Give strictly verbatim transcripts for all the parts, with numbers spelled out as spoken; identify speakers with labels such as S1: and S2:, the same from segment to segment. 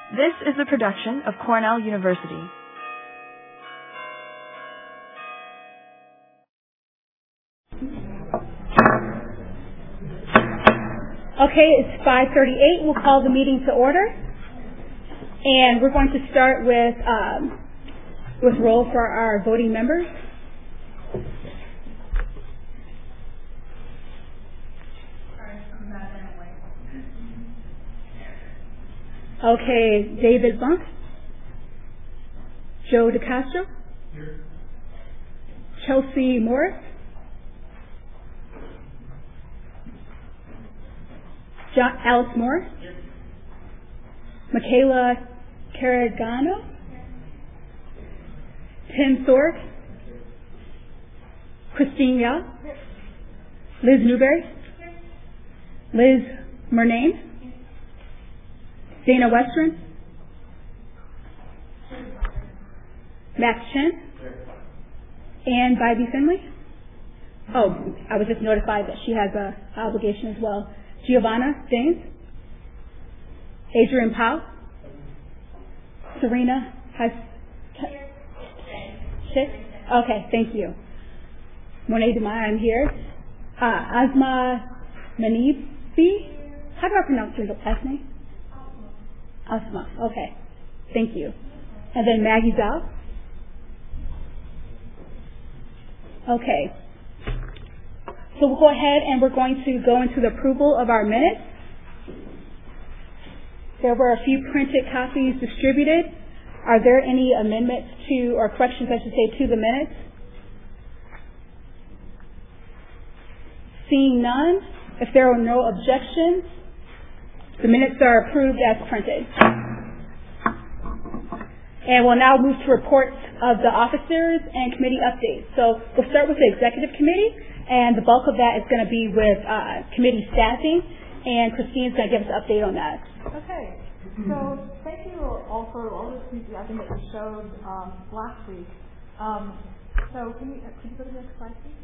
S1: This is a production of Cornell University.
S2: Okay, it's five thirty-eight. We'll call the meeting to order. And we're going to start with um, with roll for our voting members. Okay, David Bunk. Joe DeCastro. Here. Chelsea Morris. John, Alice Moore. Here. Michaela Caragano. Here. Tim Sorg. Here. Christine Yao. Here. Liz Newberry. Here. Liz Murnane. Here. Dana Westron. Here. Max Chen. Here. Ann Bybee Finley. Oh, I was just notified that she has an obligation as well. Giovanna Staines. Adrian Powell. Serena has. Okay, thank you. Monet Demai, I'm here. Uh, Asma Manibi. How do I pronounce your last name? Asma. Okay, thank you. And then Maggie Zhao. Okay. So we'll go ahead and we're going to go into the approval of our minutes. There were a few printed copies distributed. Are there any amendments to, or corrections I should say, to the minutes? Seeing none, if there are no objections, the minutes are approved as printed. And we'll now move to reports of the officers and committee updates. So we'll start with the executive committee, and the bulk of that is going to be with uh, committee staffing, and Christine's going to give us an update on that.
S3: Okay. So thank you all for all the enthusiasm that you showed um, last week. Um, so can you, uh, can you go to the next slide, please?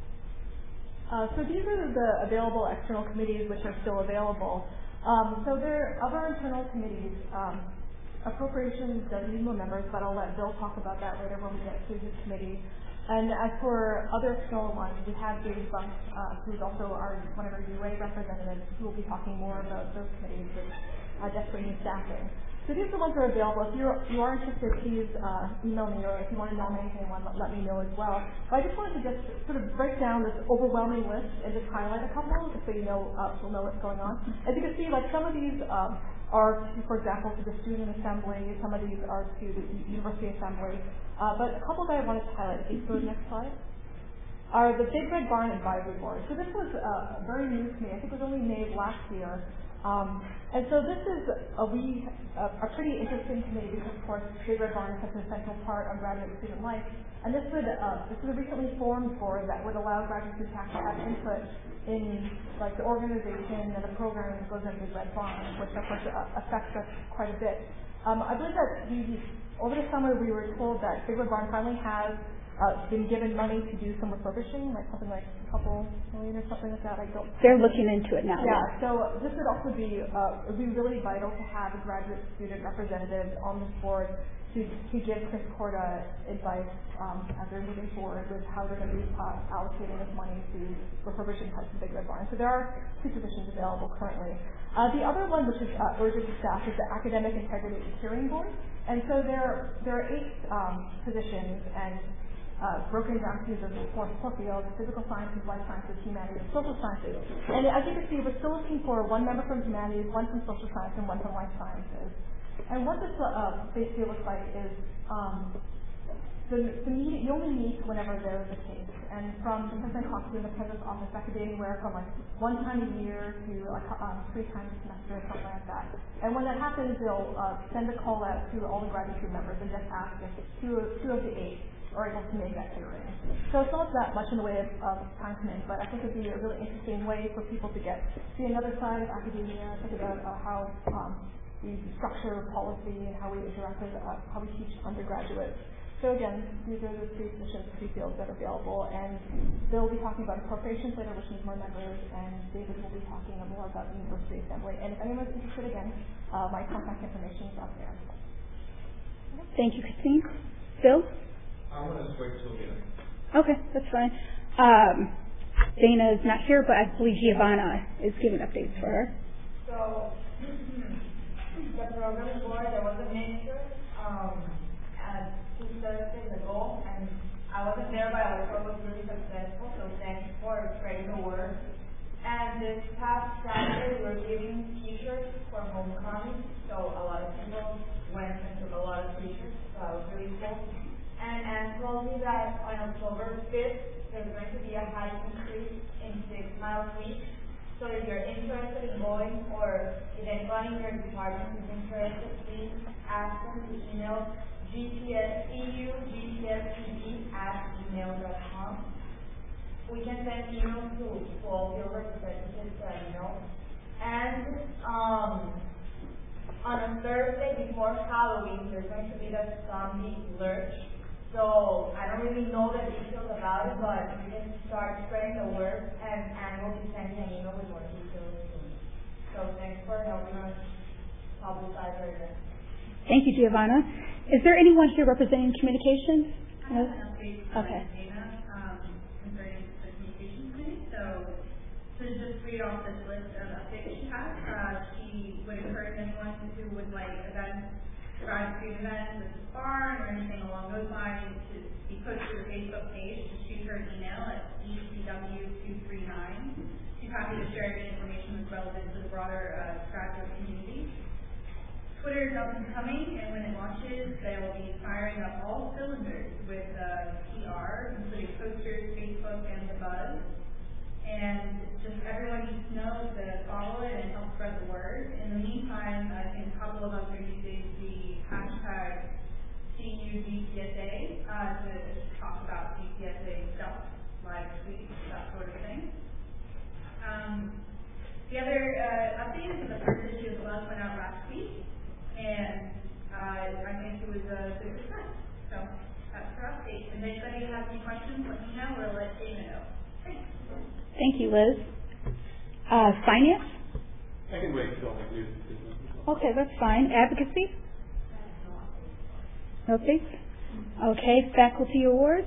S3: Uh, so these are the available external committees which are still available. Um, so there are other internal committees. Um, Appropriations doesn't need more members, but I'll let Bill talk about that later when we get to his committee. And as for other external ones, we have David Bunk, uh, who's also our one of our U A representatives, who will be talking more about those committees with uh, desperate new staffing. So these are the ones that are available. If you're, you are interested, please uh, email me, or if you want to nominate anyone, let, let me know as well. But I just wanted to just sort of break down this overwhelming list and just highlight a couple, just so you know, uh, you'll know what's going on. As you can see, like some of these um, are, to, for example, to the Student Assembly. Some of these are to the University Assembly. Uh, but a couple that I wanted to highlight, please go to the next slide, are the Big Red Barn Advisory Board. So this was uh, very new to me. I think it was only made last year. Um, and so this is a, we, a, a pretty interesting committee because, of course, Big Red Barn is such an essential part of graduate student life. And this would uh, this is a recently formed board that would allow graduate students to have input in like the organization and the programming that goes into Big Red Barn, which of course uh, affects us quite a bit. Um, I believe that we, over the summer we were told that Big Red Barn finally has Uh, been given money to do some refurbishing, like something like a couple million or something like that. I don't.
S2: They're looking into it now.
S3: Yeah. yeah. So this would also be uh, it would be really vital to have a graduate student representative on this board to to give Chris Korda advice um, as they're moving forward with how they're going to be uh, allocating this money to refurbishing parts of Big Red Barn. So there are two positions available currently. Uh, the other one, which is uh, urgent to staff, is the Academic Integrity Hearing Board. And so there there are eight um, positions and. Uh, broken down to the four, four fields: physical sciences, life sciences, humanities, social sciences. And as you can see, we're still looking for one member from humanities, one from social science, and one from life sciences. And what this uh, basically looks like is um, the, the meet, you only meet whenever there is a case. And from the person I talked to in the president's office, that could be anywhere from like one time a year to like um, three times a semester or something like that. And when that happens, they'll uh, send a call out to all the graduate student members and just ask if two, two of the eight are able to make that hearing. So it's not that much in the way of um, time commitment, but I think it would be a really interesting way for people to get see another side of academia, think about uh, how um, we structure policy and how we interact with, uh, how we teach undergraduates. So again, these are the three positions, three fields that are available, and they'll be talking about appropriations later, which needs more members, and David will be talking more about the University Assembly. And if anyone's interested, again, uh, my contact information is up there.
S2: Okay. Thank you, Christine. Bill?
S4: I want to switch to Dana.
S2: Okay, that's fine. Um, Dana is not here, but I believe Giovanna is giving updates for her.
S5: So, the program board, there was a minister, um, at two Thursdays ago, and I wasn't there, but I was was really successful, so thanks for spreading the word. And this past Saturday, we were giving t-shirts for homecoming, so a lot of people went and took a lot of t-shirts, so that was really cool. And Anne told me that on October fifth, there's going to be a hiking trip in Six Mile Creek. So if you're interested in going, or if anyone in your department is interested, please ask them to email G T S E U G T S T V at gmail dot com. We can send emails to, to all your representatives that you know. And um, on a Thursday before Halloween, there's going to be the zombie lurch. So I don't really know the details about it, but we can start spreading the word, and Anne will be sending an email with more details soon. So thanks for helping us publicize our event.
S2: Thank you, Giovanna. Is there anyone here representing communications?
S6: I have an update from
S2: Okay.
S6: Dana um, concerning the communications committee. So to just read off this list of updates she has, uh, she would encourage anyone who would like events, drive street events with the barn or anything along those lines to be posted to her Facebook page. Just shoot her an email at E C W two three nine. She's happy to share any information that's relevant to the broader uh, graduate community. Twitter is up and coming, and when it launches, they'll be firing up all cylinders with uh, P R, including posters, Facebook, and the buzz. And just everyone needs to know to follow it and help spread the word. In the meantime, I think a couple of us are using the hashtag C U G P S A uh, to talk about G P S A stuff, live tweets, that sort of thing. Um, the other uh, update is that the first issue of the Buzz went out last week, and uh, I think it was a good success. So that's our update. If anybody has any questions, let me know or let Dana know. Thanks.
S2: Thank you, Liz. Uh, finance?
S4: I can wait till you.
S2: Okay, that's fine. Advocacy? Okay. Okay, faculty awards?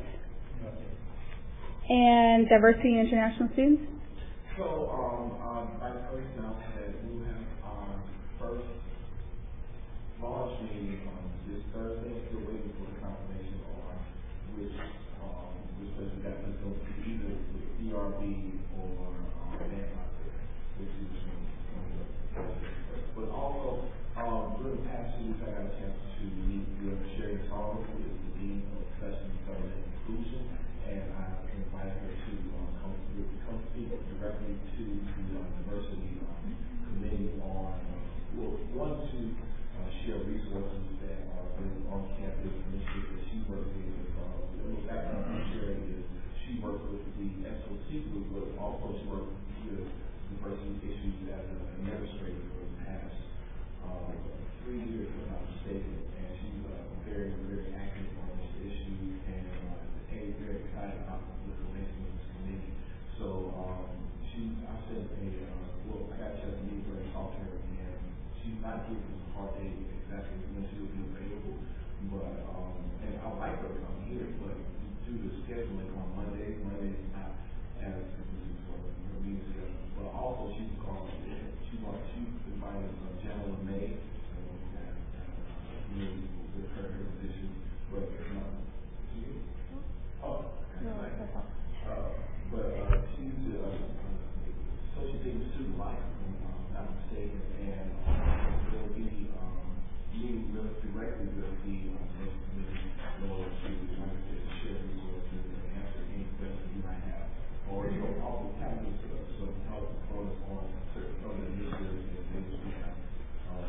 S2: And diversity and international students?
S7: So, um, um, Vice President said we have our first launch meeting um, this Thursday. Still waiting for the confirmation on which um, which person that is going to be either with E R B or um, Manchester, which is going to But also, um, during the past two weeks, I got a chance to meet with Sherry Thomas, who is the Dean of Professional Development and Inclusion, and I invited her to um, come, come speak directly to the uh, diversity um, committee on, uh, well, one, to uh, share resources that are really on campus initiatives that she works with. Uh, the background on Sherry is she works with the S O C group, but also she works with diversity issues as an administrator for the past uh, three years, if I'm not mistaken, and she's uh, very, very active on this issue, and uh, A, very excited about the information of this committee. So um, she, I sent a, uh, well, I got a chance to meet her and talk to her, and she's not giving us a hard date exactly when she will be available, but, um, and I would like her to come here, but due to scheduling on Monday, Monday is not as conducive for her meeting schedule. But also she was called, she wants, she invited uh, General May, uh, that, uh, meeting with her, her position, but, uh, she, oh, okay,
S3: No,
S7: like,
S3: that's all.
S7: uh, but, uh, she's, uh, social things too, like, if I'm not mistaken, and uh, they'll be, um, meeting with, directly with the, um, social committee, or to, like I said, share resources and answer any questions you might have, or, you know, also kind of just, uh, some help us on certain other initiatives and things we have, um,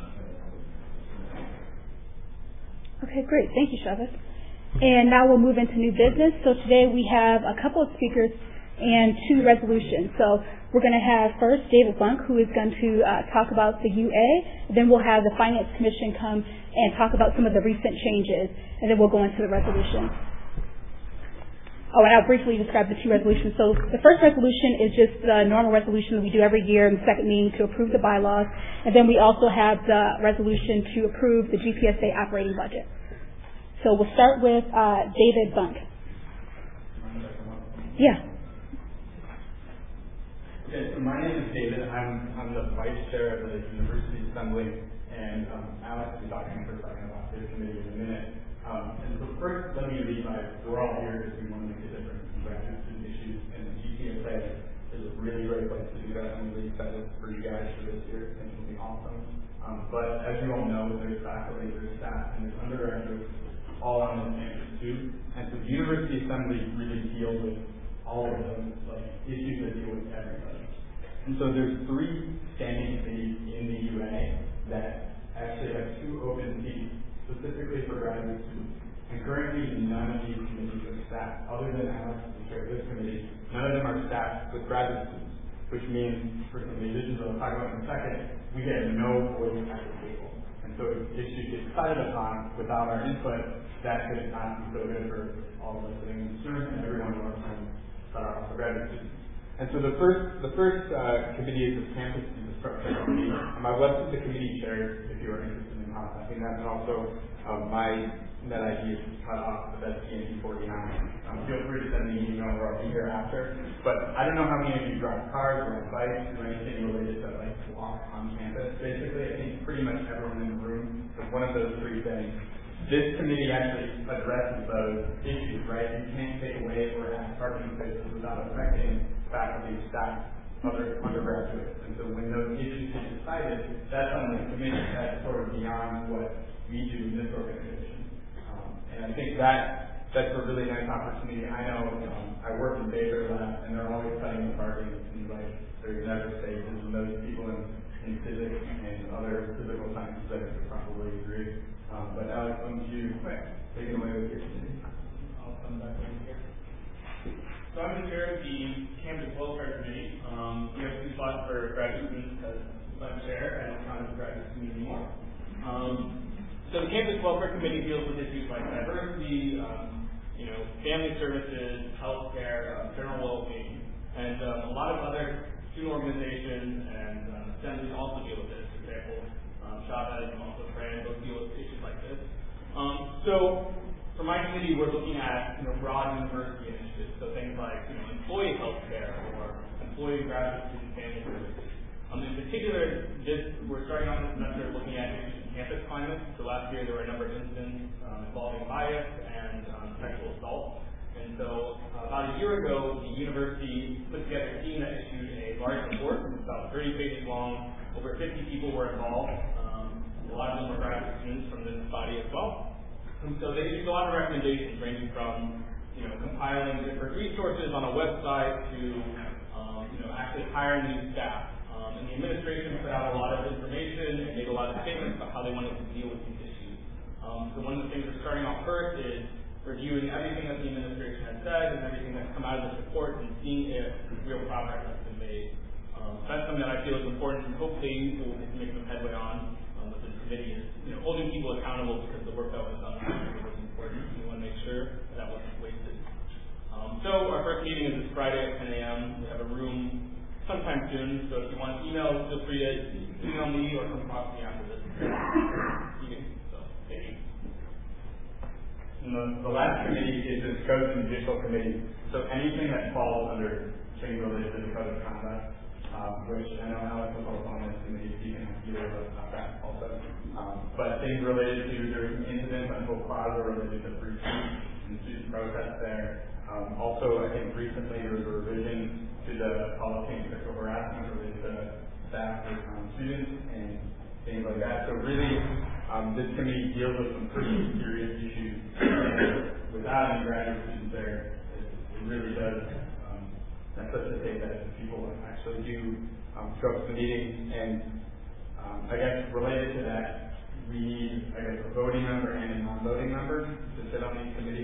S2: Okay, great. Thank you, Travis. And now we'll move into new business. So today we have a couple of speakers and two resolutions. So we're going to have first David Bunk, who is going to uh, talk about the U A. Then we'll have the Finance Commission come and talk about some of the recent changes, and then we'll go into the resolution. Oh, and I'll briefly describe the two resolutions. So the first resolution is just the normal resolution that we do every year in the second meeting to approve the bylaws. And then we also have the resolution to approve the G P S A operating budget. So we'll start with uh, David Bunk. Yeah.
S8: Okay, so my name is David. I'm, I'm the vice chair of the University Assembly, and um, Alex will be talking for a second about this committee in a minute. Um, and so first, let me lead by, we're all here because we want to make a difference in graduate student issues, and the G P S A is a really great place to do that. I'm really excited for you guys for this year. I think it'll be awesome. Um, but as you all know, there's faculty, there's staff, and there's undergraduates all on this campus too. And so the University Assembly really deals with all of those like issues that deal with everybody. And so there's three standing committees in the U A that actually have two open seats specifically for graduate students. And currently none of these committees are staffed, other than Alex, the chair of this committee, none of them are staffed with graduate students, which means, for some of the issues I'll talk about in a second, we get no voice at the table. And so if issues get decided upon without our input, that could not be so good for all of us sitting in the room and everyone who are friends that are also graduate students. And so the first the first uh, committee is the Campus Infrastructure Committee. Um, I've listed the committee chairs if you are interested in contacting that, and also um, my net I D is cut off, but that's T N T forty-nine. Um, feel free to send me an email or I'll be here after. But I don't know how many of you drive cars or ride bikes or anything related to like walk on campus. Basically, I think pretty much everyone in the room is one of those three things. This committee actually addresses those issues, right? You can't take away or add parking spaces without affecting faculty, staff, other undergraduates. And so when those issues get decided, that's on the committee. That's sort of beyond what we do in this organization. Um, and I think that that's a really nice opportunity. I know um, I work in Baker Lab, and they're always cutting the parking. It seems like there's never spaces, and those people in, in physics and other physical sciences that would probably agree. Um, but Alex, I'm to you. Take it away with your committee.
S9: I'll come back over here. So I'm the chair of the Campus Welfare Committee. Um, we have two slots for graduate students because I'm chair. I don't count as a graduate student anymore. Um, so the Campus Welfare Committee deals with issues like diversity, um, you know, family services, healthcare, uh, general well-being, and um, a lot of other student organizations and um, assemblies also deal with this. For example, um, Chavez and also Fran both deal with issues like this. Um, so for my committee, we're looking at you know broad university initiatives, so things like you know employee health care or employee graduate student family services. Um, in particular, this we're starting on this semester looking at issues in campus climate. So last year there were a number of incidents um, involving bias and um, sexual assault. And so uh, about a year ago, the university put together a team that issued a large report. It was about thirty pages long. Over fifty people were involved. Um, a lot of them were graduate students from this body as well. And so they issued a lot of recommendations ranging from, you know, compiling different resources on a website to, um, you know, actually hiring new staff. Um, and the administration put out a lot of information and made a lot of statements about how they wanted to deal with these issues. Um, so one of the things we're starting off first is reviewing everything that the administration has said and everything that's come out of this report and seeing if real progress has been made. Um, that's something that I feel is important, and hopefully we'll get to make some headway on. Um, with the committee is, you know, holding people accountable because the work that was done was important. We want to make sure that, that wasn't wasted. Um, so our first meeting is this Friday at ten a.m. We have a room sometime soon. So if you want to email, feel free to email me or come across me after this meeting. So thank you.
S8: And the, the last committee is the Code and Judicial Committee. So anything that falls under things related to the Code of Conduct. Um, which I know Alex was also on this committee, so you can ask either of us about that also. Um, but things related to, there was some incidents on Hope Plaza related to free speech and student protests there. Um, also, I think recently there was a revision to the policy on sexual harassment related to staff or um, students and things like that. So really, um, this committee deals with some pretty serious issues. And without any graduate students there, it, it really does necessitate that people actually do um, show up to the meeting. And um, I guess related to that, we need, I guess, a voting member and a non-voting member to sit on these committees.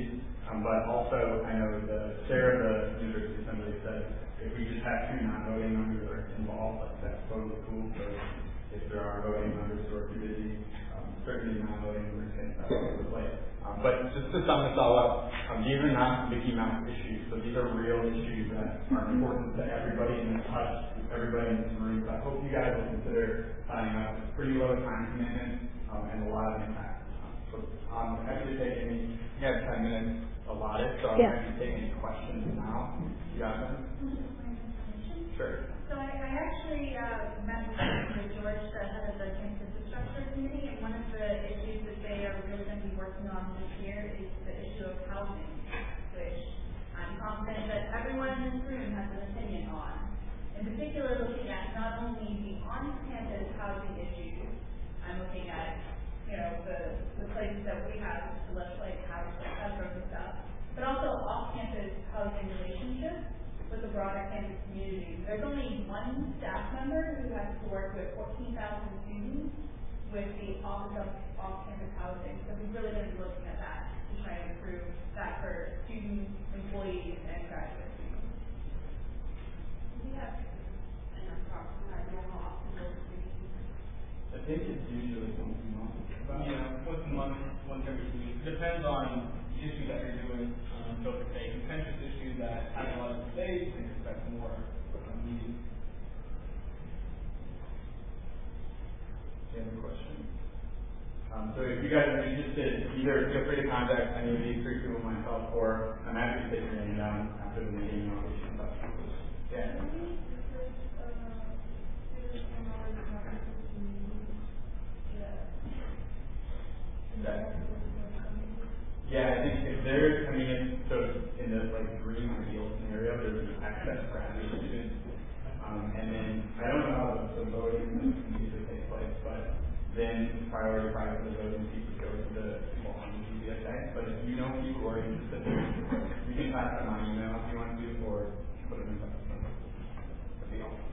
S8: Um, but also, I know the chair of the University Assembly said if we just have two non-voting members that are involved, like that's totally cool. So if there are voting members who are too busy, um, certainly non-voting members can step up to the plate. Um, but just to sum this all up, um, these are not Mickey Mouse issues. So these are real issues that are important to everybody in this touch, everybody in this room. So I hope you guys will consider signing up. It's pretty low time commitment um, and a lot of impact. Um, so I'm happy to take any. We have ten minutes allotted, so I'm
S2: yeah.
S8: happy to take any questions now. You got them? Sure.
S6: So I, I actually uh, met with George, the head of the campus infrastructure committee, and one of the issues that they are really going to be working on this year is the issue of housing, which I'm confident that everyone in this room has an opinion on. In particular, looking at not only the on-campus housing issues, I'm looking at, you know, the, the places that we have to legislate housing, that sort of stuff, but also off-campus housing relationships with the broader campus community. There's only one staff member who has to work with fourteen thousand students with the Office of Off-Campus Housing. So we've really been looking at that to try and improve that for students, employees, and graduate students. Do we have an approximate idea how often those meetings?
S8: I think it's usually once a month.
S9: Yeah, once a month, once every two weeks. It depends on the issue that you're doing. Um, so if it's a contentious issue that has a lot of debate, you can expect more um, meetings.
S8: Do you have a question? Um, so if you guys are interested, either feel free to contact any of these three people, myself, or I'm happy to take your name down after the meeting. I'll get you in touch with us. Yeah. That, yeah, I think if they're coming in, so in the like green ideal scenario, there's an access graduate students, um, and then I don't know how the, the voting usually takes place, but then priority prior to the voting people go to the people on the G C S A. But if you know people who are interested, you can pass them my email if you want to, or put them in touch with them. That'd be awesome.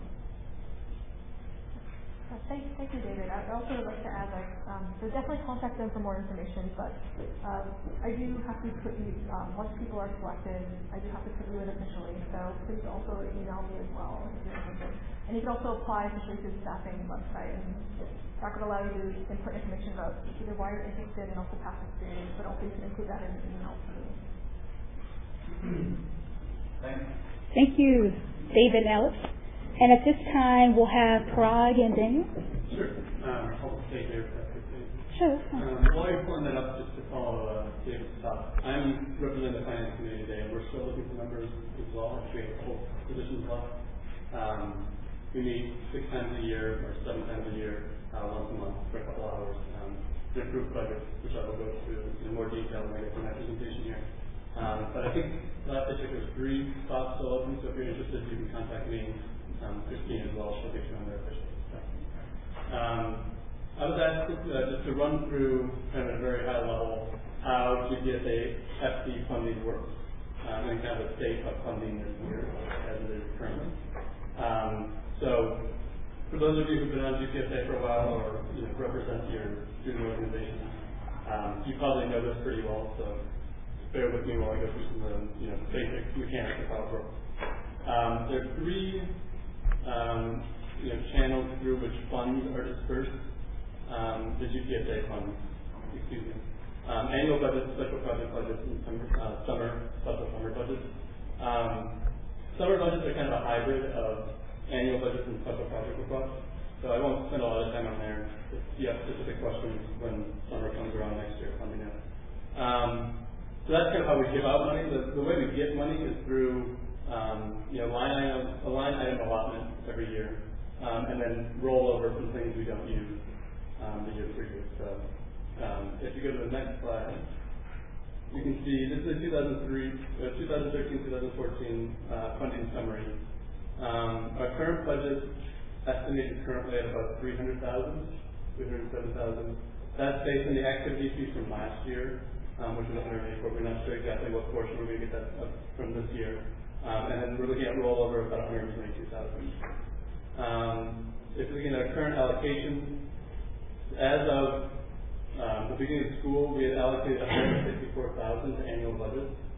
S3: Uh, thank, thank you, David. I also would like to add that um, so definitely contact them for more information, but um, I do have to put you, um, once people are selected, I do have to put you in officially, so please also email me as well if you're interested. And you can also apply officially through the staffing website, and that could allow you to input information about either why you're interested and also past experience, but also you can include that in the email to me.
S8: Thanks.
S2: Thank you, David and Alex. And at this time, we'll have Parag and Daniel.
S10: Sure. Um, I'll take your question.
S2: Sure.
S10: Um, while you're pulling that up, just to follow uh, David's thought, I'm representing the finance committee today, and we're still looking for members as well. We have a couple positions left. Um, we meet six times a year or seven times a year, uh, once a month for a couple hours. Um, to improve budgets, which I will go through in more detail when I get to my presentation here. Um, but I think last I checked, there's three spots still open, so if you're interested, you can contact me. Um, Christine as well, she'll get you on there officially. So, um, I was asked uh, just to run through kind of at a very high level how G P S A F C funding works, um, and kind of the state of funding this year as it is currently. Um, so for those of you who've been on G P S A for a while or you know, represent your student organization, um, you probably know this pretty well, so bear with me while I go through some of the you know, basic mechanics of how it works. Um, there are three Um, you know, channels through which funds are dispersed. Um, the G P S A funds, excuse me. Um, annual budgets, special project budgets, and summer, uh, summer special summer budgets. Um, summer budgets are kind of a hybrid of annual budgets and special project requests. So I won't spend a lot of time on there. If you have specific questions when summer comes around next year, let me know. Um, so that's kind of how we give out money. The, the way we get money is through Um, you know, line item, a line item allotment every year, um, and then roll over some things we don't use um, the year previous. So, um, if you go to the next slide, you can see this is a two thousand three, uh, twenty thirteen, twenty fourteen uh, funding summary. Um, our current budget estimated currently at about three hundred thousand, three hundred seven thousand. That's based on the activity fee from last year, um, which was one hundred eighty-four. We're not sure exactly what portion we're going to get that uh, from this year. Um, and then we're looking at rollover of about one hundred twenty-two thousand. Um, if we're looking at our current allocations, as of um, the beginning of school, we had allocated one hundred sixty-four thousand to annual budgets.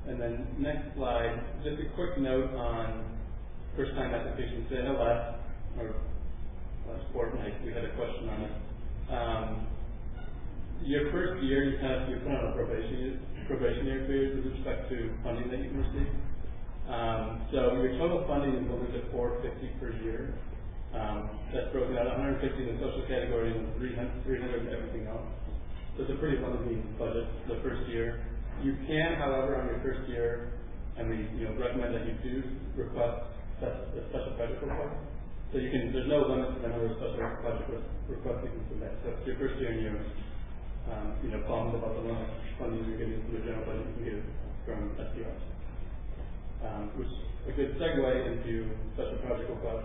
S10: And then next slide, just a quick note on first-time applications. I know last, or last fortnight we had a question on it. Um, your first year, you kind of you put on a probation, probationary period with respect to funding that you can receive. Um, so your total funding is limited to four hundred fifty dollars per year. Um, that's broken out one hundred fifty in the social category and three hundred in everything else. So it's a pretty limited budget the first year. You can, however, on your first year, and we you know recommend that you do request a special project request. So you can, there's no limit to the number of special project requests you can submit. So if your first year and you're um, you know bummed about the amount of funding you're getting from the general budget, you can get it from S D R. Um, which is a good segue into special project requests.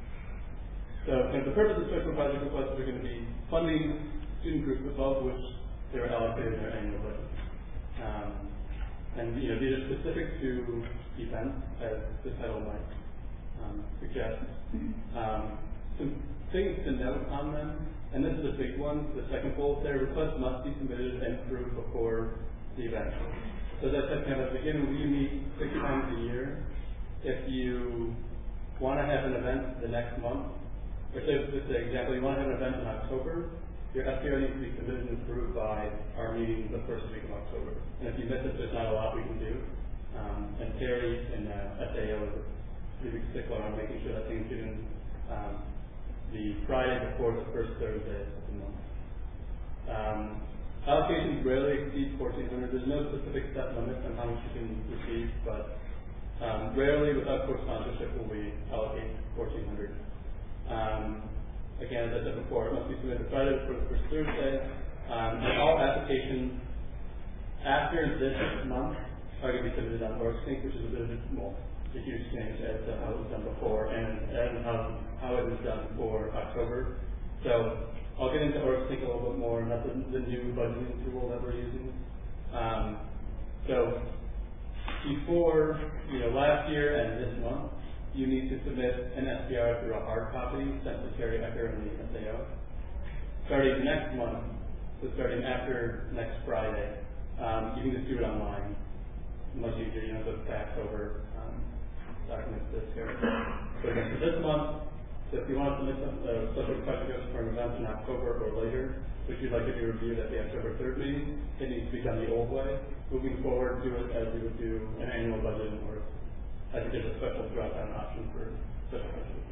S10: So kind of the purpose of special project requests are going to be funding student groups above which they were allocated in their annual budget. Um, and you know, these are specific to events, as the title might um, suggest. Um, some things to note on them, and this is a big one, the second bullet there, requests must be submitted and approved before the event. So as I said kind of at the beginning, we meet six times a year. If you want to have an event the next month, or say, just an example, you want to have an event in October, your S P R needs to be submitted and approved by our meeting the first week of October. And if you miss it, there's not a lot we can do. Um, and Terry in uh, S A O is a pretty big stickler on making sure that things get in um, the Friday before the first Thursday of the month. Um, allocations rarely exceed fourteen hundred. There's no specific set limit on how much you can receive, but um, rarely without co-sponsorship will we allocate fourteen hundred. Um, again, as I said before, it must be submitted Friday before the first Thursday. Um, and all applications after this month are going to be submitted on OrgSync, which is a bit of a, well, a huge change as to how it was done before and, and how, how it was done for October. So I'll get into OrgSync a little bit more, and that's the, the new budgeting tool that we're using. Um, so before, you know, last year and this month, you need to submit an S P R through a hard copy sent to Terry Ecker and the S A O. Starting next month, so starting after next Friday, um, you can just do it online. Much easier, you don't have to fax over um, documents to Terry. So again, for this month, so if you want to submit some uh, special questions for an event in October or later, which you'd like to be reviewed at the October third meeting, it needs to be done the old way. Moving forward, do it as we would do an annual budget or I think there's a special drop-down option for special budget.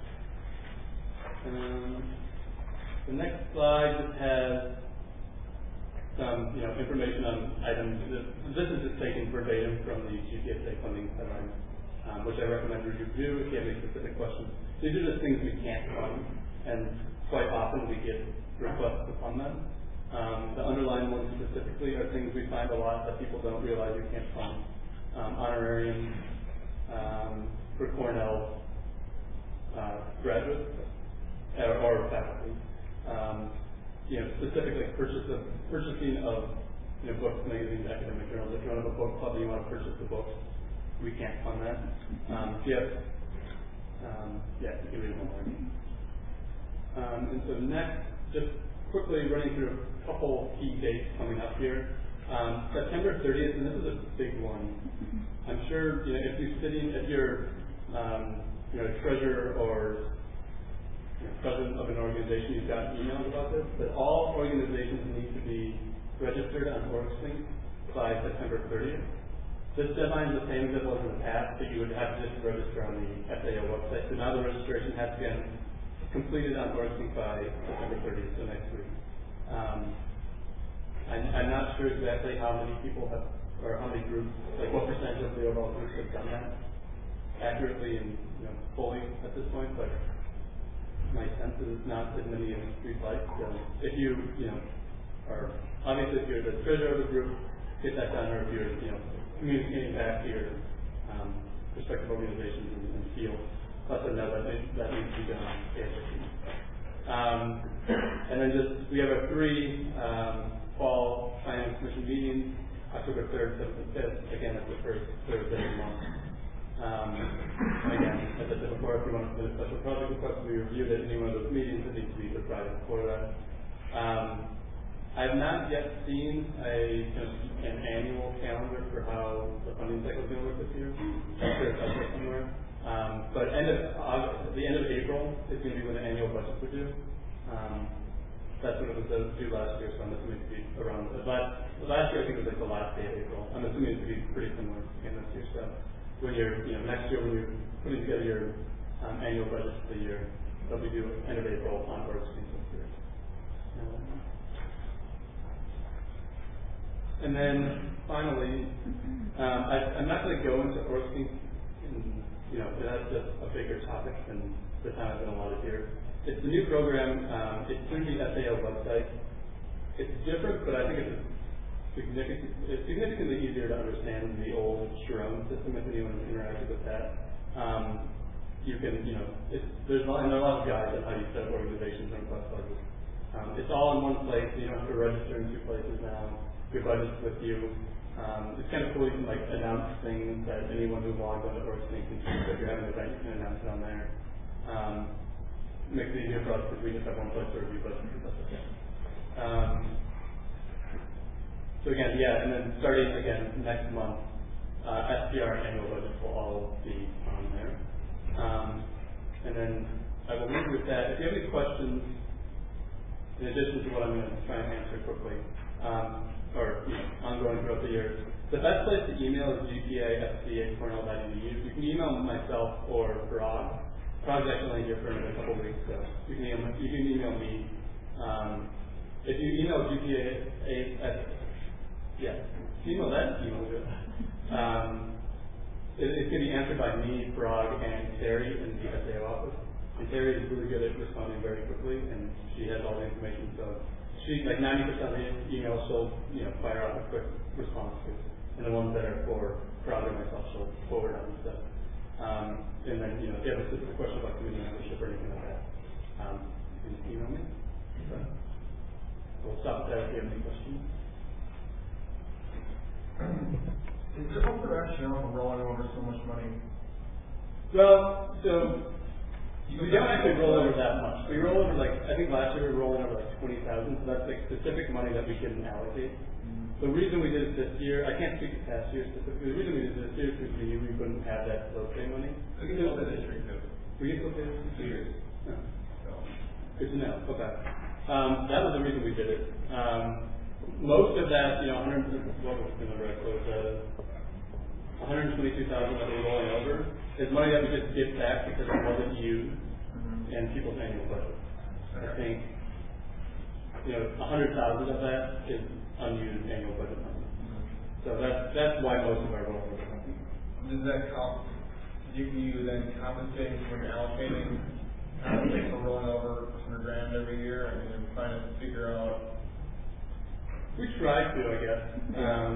S10: Um, the next slide just has some, you know, information on items. This, this is just taken verbatim from the G P S A funding guidelines, um, which I recommend you review if you have any specific questions. These are just things we can't fund, and quite often we get requests to fund them. Um, the underlying ones specifically are things we find a lot that people don't realize you can't fund. Um, honorariums, Um, for Cornell uh, graduates or, or faculty, um, you know, specifically purchase of, purchasing of you know, books, magazines, academic journals. If you want to have a book club and you want to purchase the books, we can't fund that. Um, yes, um, yeah, you can read one more. Um, and so next, just quickly running through a couple key dates coming up here. Um, September thirtieth, and this is a big one. I'm sure you know, if you're sitting, if you're um, you know, treasurer or you know, president of an organization, you've got emails about this, but all organizations need to be registered on OrgSync by September thirtieth. This deadline is the same as it was in the past, but you would have to just register on the S A O website. So now the registration has to be completed on OrgSync by September thirtieth, so next week. Um, I'm, I'm not sure exactly how many people have, or how many groups, like what percentage of the overall groups have done that accurately and you know, fully at this point, but my sense is not as many as we'd like. So if you, you know, are, obviously if you're the treasurer of the group, get that done, or if you're, you know, communicating back to your um, respective organizations and, and field, let them know that they, that needs to be done ASAP. Um, and then just, we have a three um, fall finance commission meetings, October third, seventh, and fifth. Again, that's the first Thursday of the month. Um, and again, as I said before, if you want to submit a special project request to be reviewed at any one of those meetings, it needs to be the Friday before that. Um, I have not yet seen a kind of an annual calendar for how the funding cycle is going to work this year. I'm sure it's out there somewhere. Um, but end of August, the end of April is going to be when the annual budgets are due. Um, that's when it was due last year, so I'm assuming it to be around the last, last year I think it was like the last day of April. I'm assuming it to be pretty similar again this year. So when you're, you know, next year when you're putting together your um, annual budget for the year, they'll be due end of April onwards. Um, and then finally, um, I, I'm not going to go into OrgSync, and you know, that's just a bigger topic than the time I've been allotted here. It's a new program. Um, it's through the S A O website. It's different, but I think it's significant. It's significantly easier to understand than the old Sharone system. If anyone's interacted with that, um, you can, you know, it's, there's a lot, and there are a lot of guides on how you set up organizations and request budgets. Um, it's all in one place. So you don't have to register in two places now. Your budget's with you. Um, it's kind of cool. You can like announce things that anyone who logs on to OrgSync can see. So if you're having an event, you can announce it on there. Um, makes it easier for us because we just have one place to review budgets and stuff like that. Um, so again, yeah, and then starting again next month, uh, S P R annual budgets will all be on there. Um, and then I will leave with that. If you have any questions, in addition to what I'm going to try and answer quickly, um, or you know, ongoing throughout the year, the best place to email is g p a f c at cornell dot e d u. You can email myself or Parag. Parag's actually here for another couple of weeks, so you can email, you can email me. Um, if you email G P A at yeah, email that email good. Um, it, it's going to be answered by me, Parag, and Terry in the S A O office. And Terry is really good at responding very quickly, and she has all the information. So she, like ninety percent of the emails, she'll you know fire off a quick response to, and the ones that are for Parag and myself, she'll forward on instead. Um, and then you know if you have a specific question about community membership or anything like that, um, you can email me. So we'll stop there if you have any questions.
S4: Is there what's the rationale for rolling over so much money?
S10: Well, so we don't actually roll over that much. We roll over like I think last year we were rolling over like twenty thousand. So that's like specific money that we can allocate. Mm-hmm. The reason we did it this year, I can't speak to past years specifically. The reason we did it this year is because we knew we wouldn't have that slow pay money.
S4: We can still pay this year too.
S10: We can still pay this
S4: two years.
S10: No. So good to know. Okay. Um, that was the reason we did it. Um, most of that, you know, one hundred what was the number I closed at? one hundred twenty-two thousand that we're rolling over is money that we just give back because it wasn't used mm-hmm. in people's annual budget. I think, you know, one hundred thousand of that is unused annual budget money. Mm-hmm. So that's that's why most of our rollover happens.
S4: Does that count? Do you then compensate when you're allocating? Compensate for rolling over one hundred grand every year, and then trying to figure out.
S10: We try to, I guess. Um,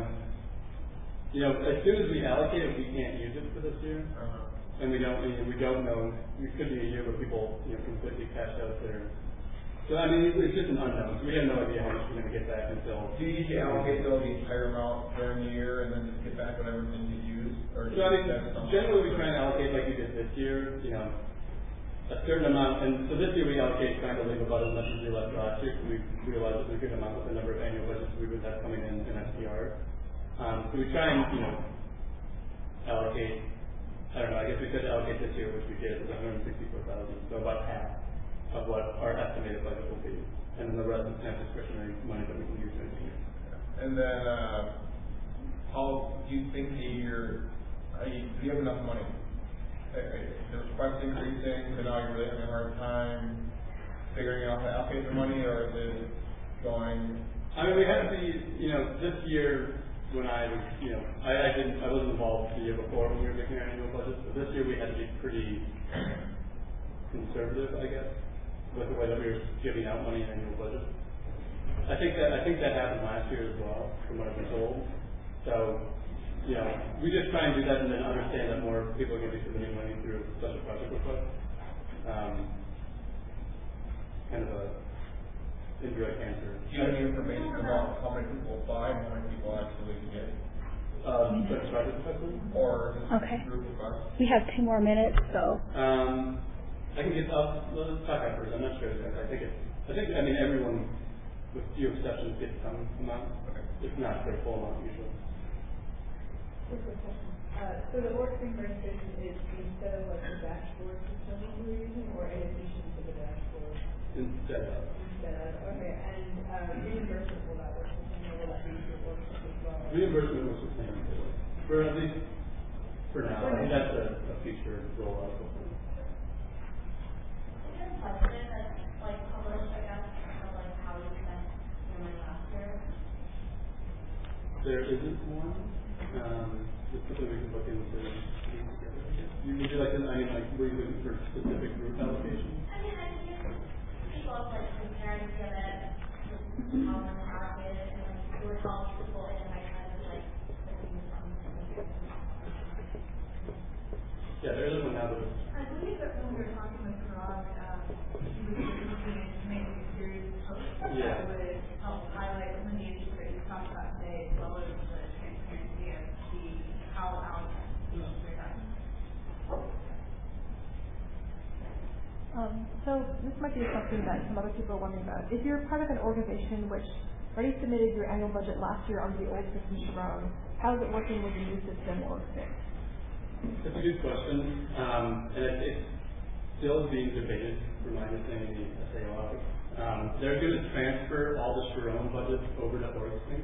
S10: you know, as soon as we allocate it, we can't use it for this year, uh-huh. and we don't. We, we don't know. It could be a year where people, you know, completely cash out their. So I mean, it's, it's just an unknown. So we have no idea how much we're going to get back until.
S4: Do you usually allocate though the entire amount during the year, and then just get back whatever thing you use? Or
S10: so I mean, generally we try and allocate like we did this year. You know, a certain amount, and so this year we allocate trying to leave about as much as we left last year, because we realized it was a good amount with the number of annual budgets we would have coming in in S P R. Um, so we try and, you know, allocate, I don't know, I guess we could allocate this year, which we did, was one hundred sixty-four thousand, so about half of what our estimated budget will be. And then the rest is kind of discretionary money that we can use during the year.
S4: And then, uh, how do you think a year, uh, do you have enough money? The request increasing, so now you're really having a hard time figuring out how to allocate the money, or is it going?
S10: I mean, we had to be, you know, this year when I was, you know, I, I didn't, I wasn't involved the year before when we were making our annual budget, but this year we had to be pretty conservative, I guess, with the way that we were giving out money in annual budget. I think that I think that happened last year as well, from what I've been told. So. You know, we just try and do that and then understand that more people are going to be submitting money through special project requests. Um, kind of a indirect answer.
S4: Do you have any information about how many people apply and how many people actually get?
S10: Uh, special project requests?
S4: Or
S2: okay.
S4: group requests?
S2: We have two more minutes, so.
S10: Um, I can get up. Let's talk afterwards. I'm not sure exactly. I think it. I think. I mean, everyone with few exceptions, get some amount.
S4: Okay.
S10: If not, their full amount usually.
S3: Quick question. Uh, so the work stream registration is instead of like the dashboard system we're using, or in addition to the dashboard?
S10: Instead of.
S3: Instead of, okay. And uh, reimbursement, will that work the same, or will that be your work as well?
S10: Reimbursement was the same. For at least for now. I think that's a, a future rollout.
S6: Is there a budget that's like published, I guess, of like how you spent your money last year?
S10: There isn't one. Um, it's something we can look into together. You would you like to, I mean, like, were you looking for specific group allocations?
S6: I mean, I think if people have like transparency of it, just how much allocated, and like it would help people identify kind of like looking from.
S10: Yeah, there isn't one now that was.
S3: I believe that when we were talking with Parag, um, he was looking to make a series of posts
S10: Yeah.
S3: that would help highlight some of the issues that you talked about today, as well as the transparency of the how allocations are done. Um, so this might be something that some other people are wondering about. If you're part of an organization which already submitted your annual budget last year under the old system, Sharon, how is it working with the new system or fixed?
S10: It's a good question, um, and it, it's still being debated, from my understanding, in the S A O office. Um, they're going to transfer all the Sharon budget over to OrgSync.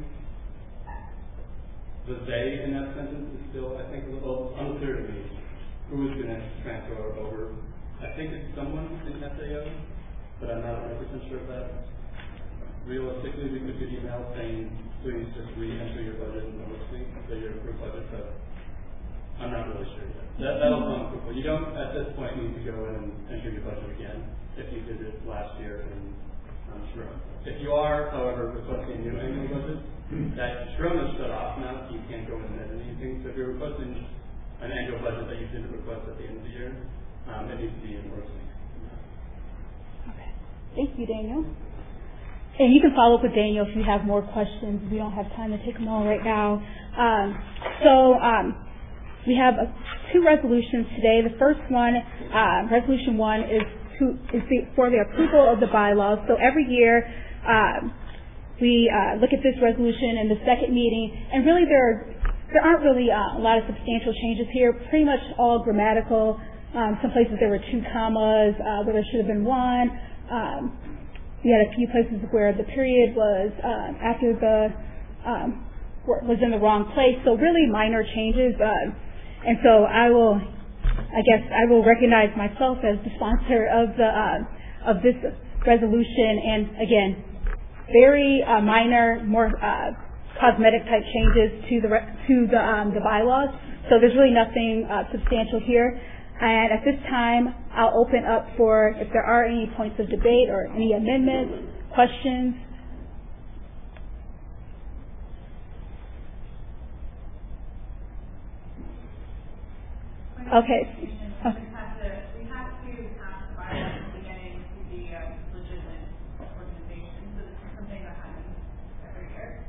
S10: The they in that sentence is still, I think, a little unclear to me who is going to transfer over. I think it's someone in S A O, but I'm not one hundred percent sure of that. Realistically, we could get emails saying, please just re-enter your budget in OrgSync, so your group budget, but I'm not really sure yet. That, that'll come quickly. You don't, at this point, need to go in and enter your budget again if you did it last year in um, Sharon. If you are, however, requesting a new annual budget, that Sharon is shut off now, so you can't go in and edit anything. So if you're requesting an annual budget that you didn't request at the end of the year, um, it needs to be in OrgSync.
S2: Okay. Thank you, Daniel. And you can follow up with Daniel if you have more questions. We don't have time to take them all right now. Um, so, um, we have uh, two resolutions today. The first one, uh, resolution one, is to is the, for the approval of the bylaws. So every year um, we uh, look at this resolution in the second meeting, and really there are, there aren't really uh, a lot of substantial changes here. Pretty much all grammatical. Um, some places there were two commas uh, where there should have been one. Um, we had a few places where the period was uh, after the um, was in the wrong place. So really minor changes. Uh, And so I will, I guess I will recognize myself as the sponsor of the uh, of this resolution. And again, very uh, minor, more uh, cosmetic type changes to the re- to the um, the bylaws. So there's really nothing uh, substantial here. And at this time, I'll open up for if there are any points of debate or any amendments, questions. Okay. Okay.
S6: We have to, we have to pass the bylaws at the beginning to be a legitimate organization. So this is something that happens every year.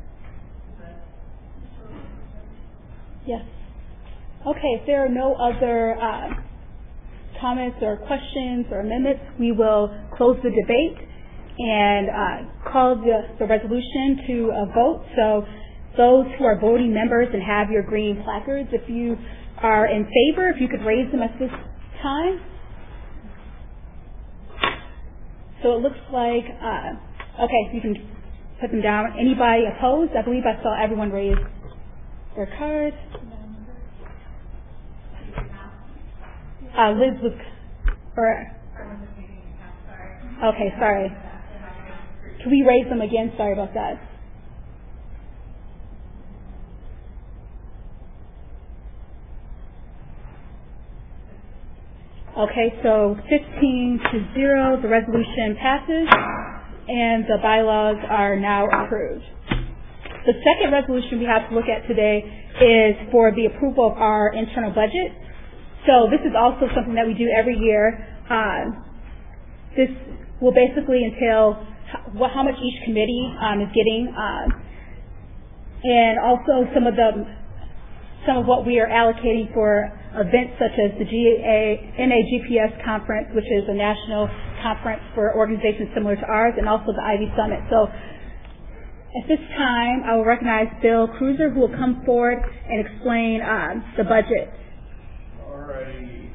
S2: Yes. Okay, if there are no other uh, comments or questions or amendments, we will close the debate and uh, call the, the resolution to a vote. So those who are voting members and have your green placards, if you are in favor, if you could raise them at this time. So it looks like, uh, okay, you can put them down. Anybody opposed? I believe I saw everyone raise their card. Uh, Liz was, or, okay, sorry. Can we raise them again? Sorry about that. Okay, so fifteen to zero, the resolution passes, and the bylaws are now approved. The second resolution we have to look at today is for the approval of our internal budget. So this is also something that we do every year. Uh, this will basically entail how, how much each committee um, is getting, uh, and also some of the some of what we are allocating for events such as the G A N A G P S conference, which is a national conference for organizations similar to ours, and also the Ivy Summit. So At this time, I will recognize Bill Cruiser, who will come forward and explain uh, the budget.
S4: Alrighty.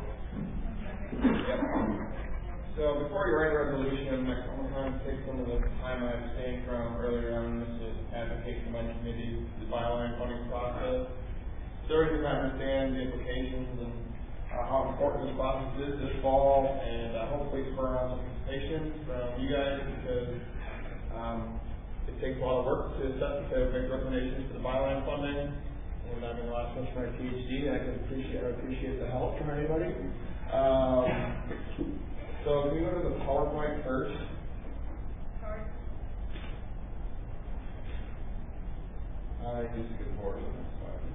S4: So before you write a resolution, I want to take some of the time I abstained from earlier on to advocate for my committee the byline funding process. So you can understand the implications and uh, how important this process is this fall, and uh, hopefully spur on some participation from you guys, because um, it takes a lot of work to set to make recommendations for the byline funding. And I'm in the last semester of my PhD, and I can appreciate I appreciate the help from anybody. Um, so can we go to the PowerPoint first?
S6: Sorry.
S4: I uh, just get bored of this.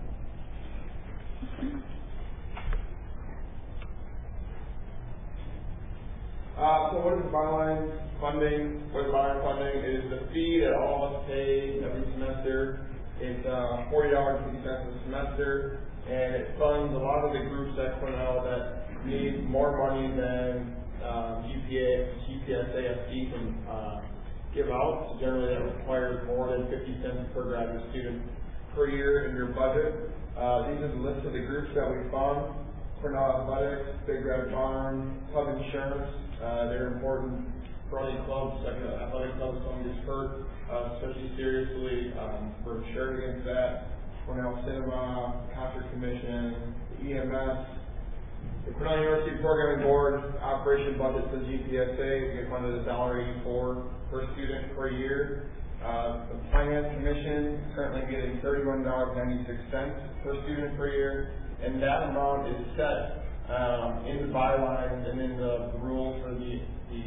S4: Uh, so what is byline funding? What byline funding is the fee that all of us pay every semester. It's uh, forty dollars and fifty cents a semester, and it funds a lot of the groups at Cornell that need more money than uh, G P A, G P S A S D can uh, give out. So generally that requires more than fifty cents per graduate student per year in your budget. Uh, these are the list of the groups that we fund: Cornell Athletics, Big Red Barn, Club Insurance. Uh, they're important for any clubs, like an athletic club, if someone gets hurt, uh, especially seriously, um, we're insured against that. Cornell Cinema, Concert Commission, E M S, the Cornell University Programming Board operation budget for G P S A, we get funded one dollar eighty-four per student per year. Uh, the Finance Commission is currently getting thirty-one dollars and ninety-six cents per student per year, and that amount is set um, in the bylines and in the, the rules for the the,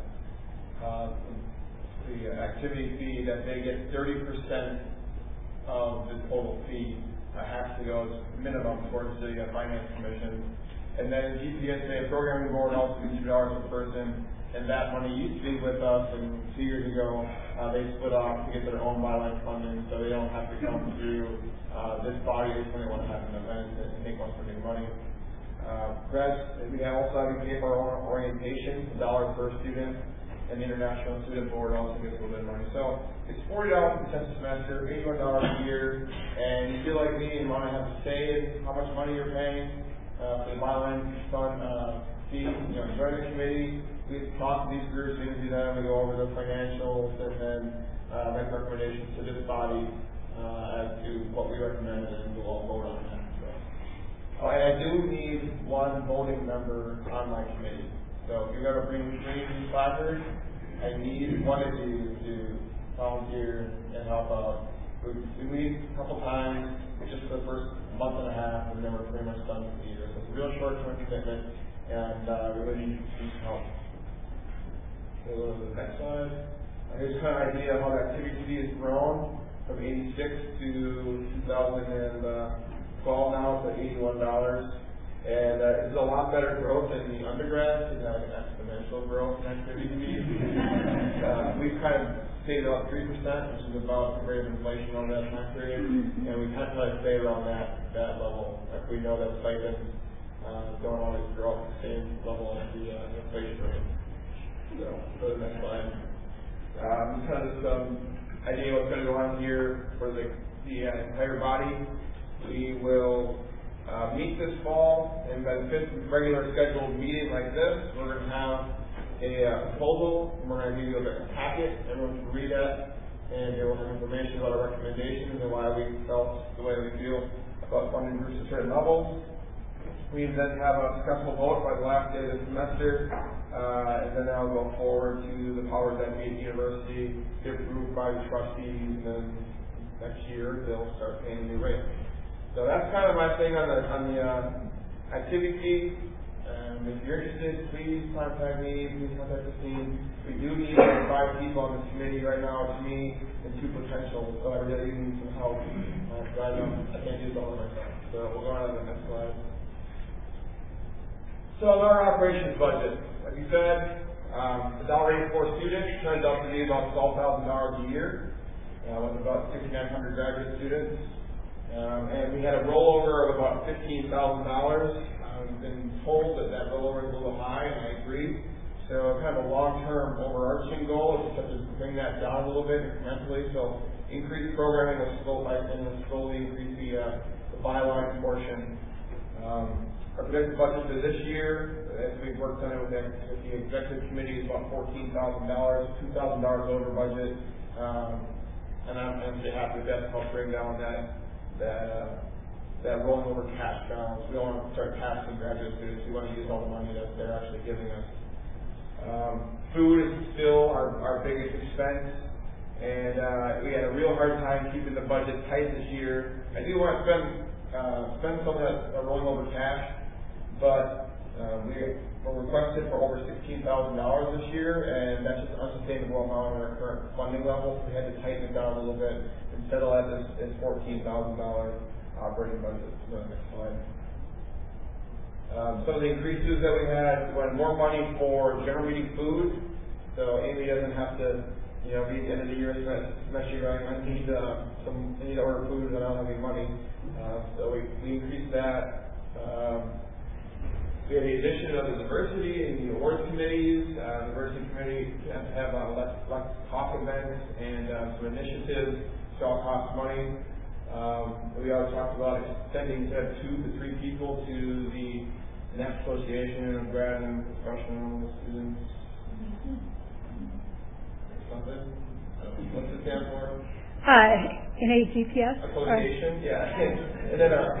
S4: uh, uh, the activity fee that they get thirty percent of the total fee uh, has to go as minimum towards the uh, Finance Commission, and then G P S A Programming Board also gets two dollars per person. And that money used to be with us, and two years ago uh, they split off to get their own byline funding, so they don't have to come through uh, this body when they want to have an event and make us for big money. Uh, grads, we have also have we pay for our own orientation, a dollar per student, and the International Student Board also gets a little bit of money. So it's forty dollars per semester, eighty-one dollars a year, and you feel like me and want to have to say how much money you're paying uh, for the byline fund uh, fee. You know, join the committee. We talk to these groups, we interview them, we go over the financials, and then uh, make recommendations to this body uh, as to what we recommend, and we'll all vote on that. So. Oh, and I do need one voting member on my committee. So if you ever bring community placards, I need one of you to volunteer and help out. We, we meet a couple times, just for the first month and a half, and then we're pretty much done for the year. So it's a real short-term commitment, and uh, we really need some help. So go to the next slide. Uh, here's kind of an idea of how the activity fee has grown from eighty-six to two thousand twelve now to eighty-one dollars. And uh, it's a lot better growth than the undergrad, because I have an exponential growth in activity fees. uh, we've kind of stayed about three percent, which is about the rate of inflation over that time period. And we kind of try to stay around that that level. Like we know that stipends uh, don't always grow at the same level as the uh, inflation rate. So, go to the next slide. Um, kind of some idea what's going to go on here for the, the uh, entire body. We will uh, meet this fall, and by the fifth regular scheduled meeting like this, we're going to have a uh, proposal, and we're going to give you a packet. Everyone can read that, and it will have information about our recommendations and why we felt the way we feel about funding groups at certain levels. We then have a successful vote by the last day of the semester, uh, and then that'll go forward to the powers that be at the university, get approved by the trustees, and then next year they'll start paying a new rate. So that's kind of my thing on the on the uh, activity fee. Um, if you're interested, please contact me. Please contact the team. We do need like five people on this committee right now. It's me and two potentials, so I really need some help. Uh, I know I can't do it all myself. So we'll go on to the next slide. So our operations budget, like you said, um, the dollar eighty-four student turns out to be about twelve thousand dollars a year, uh, with about sixty-nine hundred graduate students, um, and we had a rollover of about fifteen thousand dollars. I've been told that that rollover is a little high, and I agree. So kind of a long-term overarching goal is just to bring that down a little bit incrementally. So increase programming will slowly, and will slowly increase the, uh, the byline portion. Um, our projected budget for this year, as we've worked on it with the, with the executive committee, is about fourteen thousand dollars, two thousand dollars over budget. Um, and I'm, I'm really happy with that to help bring down that, that, uh, that rolling over cash balance. We don't want to start taxing graduate students. We want to use all the money that they're actually giving us. Um, food is still our, our biggest expense, and uh, we had a real hard time keeping the budget tight this year. I do want to spend uh, spend some of that uh, rolling over cash, but uh, we were requested for over sixteen thousand dollars this year, and that's just an unsustainable amount in our current funding level. So we had to tighten it down a little bit and settle at this, this fourteen thousand dollars operating budget. So next slide. Um, some of the increases that we had, we had more money for general reading food, so Amy doesn't have to, you know, be at the end of the year semester going, I need uh, some, I need to order food and I don't have any money. Uh, so we, we increased that. Um, we had the addition of the diversity and the awards committees. Uh, the diversity committee has to have uh, less, less talk events and uh, some initiatives, so all cost money. Um, we always talked about extending instead of two to three people to the N A P Association of Grad and Professional Students. Something? What's it stand for?
S2: Uh, N A G P S?
S4: Association, yeah. And then our,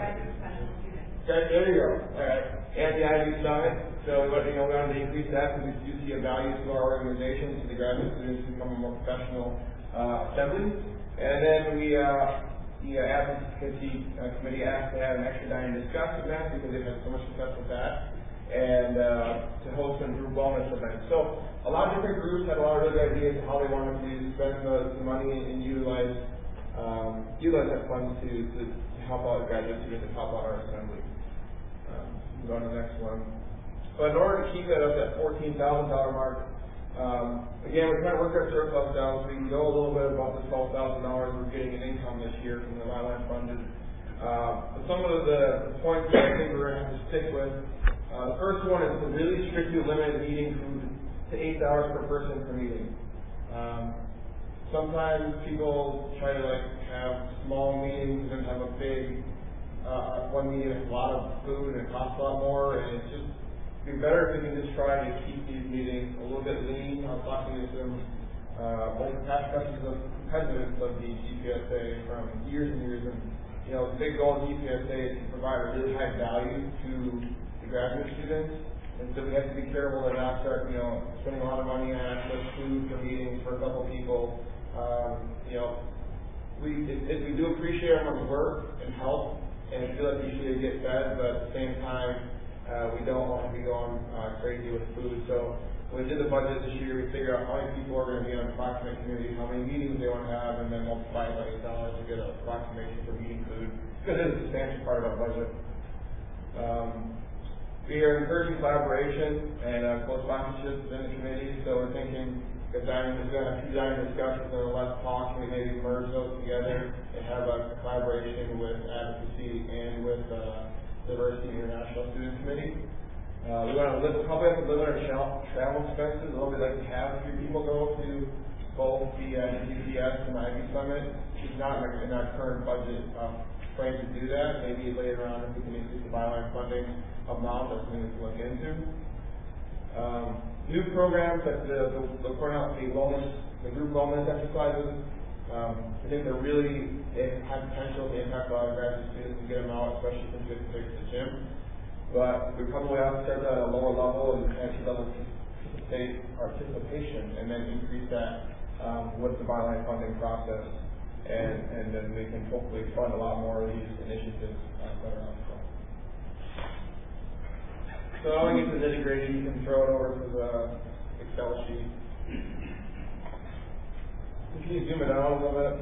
S4: there you go. All right. And the I V Summit. So, you know, we wanted to increase that because we do see a value to our organization, to the graduate students becoming more professional uh, assemblies. And then we, uh, the uh, advocacy uh, committee asked to have an extra dime discuss event because they've had so much success with that, and uh, to host some group wellness events. So a lot of different groups had a lot of really ideas of how they wanted to spend the, the money and utilize um, utilize that funds to, to help out graduate students and help out our assembly. Um, move on to the next one. But in order to keep that up at fourteen thousand dollar mark, Um, again, we're trying to work our surplus down so we can go a little bit about the twelve thousand dollars we're getting in income this year from the Byline funded. Uh, but some of the points that I think we're going to have to stick with. Uh, the first one is to really strictly limit meeting food to eight hours per person per meeting. Um, sometimes people try to like have small meetings and have a big uh, one meeting with a lot of food and it costs a lot more, and it's just it'd be better if we can just try to keep these meetings a little bit lean. I was talking to some uh, old past presidents of, presidents of the G P S A from years and years, and you know, the big goal of G P S A is to provide a really high value to the graduate students, and so we have to be careful to not start, you know, spending a lot of money on access food for meetings for a couple people. Um, you know, we if, if we do appreciate everyone's work and help, and feel like we should get fed, but at the same time. Uh, we don't want to be going uh, crazy with food. So when we did the budget this year, we figured out how many people are going to be on the approximate community, how many meetings they want to have, and then multiply it by eight dollars to get an approximation for meeting food. Because it is a substantial part of our budget. Um, we are encouraging collaboration and uh, close sponsorship within the committee. So we're thinking if Diamond is going to design discussions and less talk, we maybe merge those together and have a collaboration with advocacy and with uh, Diversity International Student Committee. Uh, we want to live, probably have to limit our travel, travel expenses. Although we'd like to have a few people go to both the uh, G P S and the I V Summit. It's not in our, in our current budget uh, frame to do that. Maybe later on if we can increase the Byline funding amount, that's something we can look into. Um, new programs like the, the, the Cornell State Wellness, the group wellness exercises. Um, I think they're really they have potential to impact a lot of graduate students and get them out, especially since we have to take the gym. But we probably have to start that at a lower level and actually level participate participation, and then increase that um, with the Byline funding process, and and then we can hopefully fund a lot more of these initiatives uh, that are on the front. So I get the nitty gritty. You can throw it over to the Excel sheet. Can you zoom it out a little bit?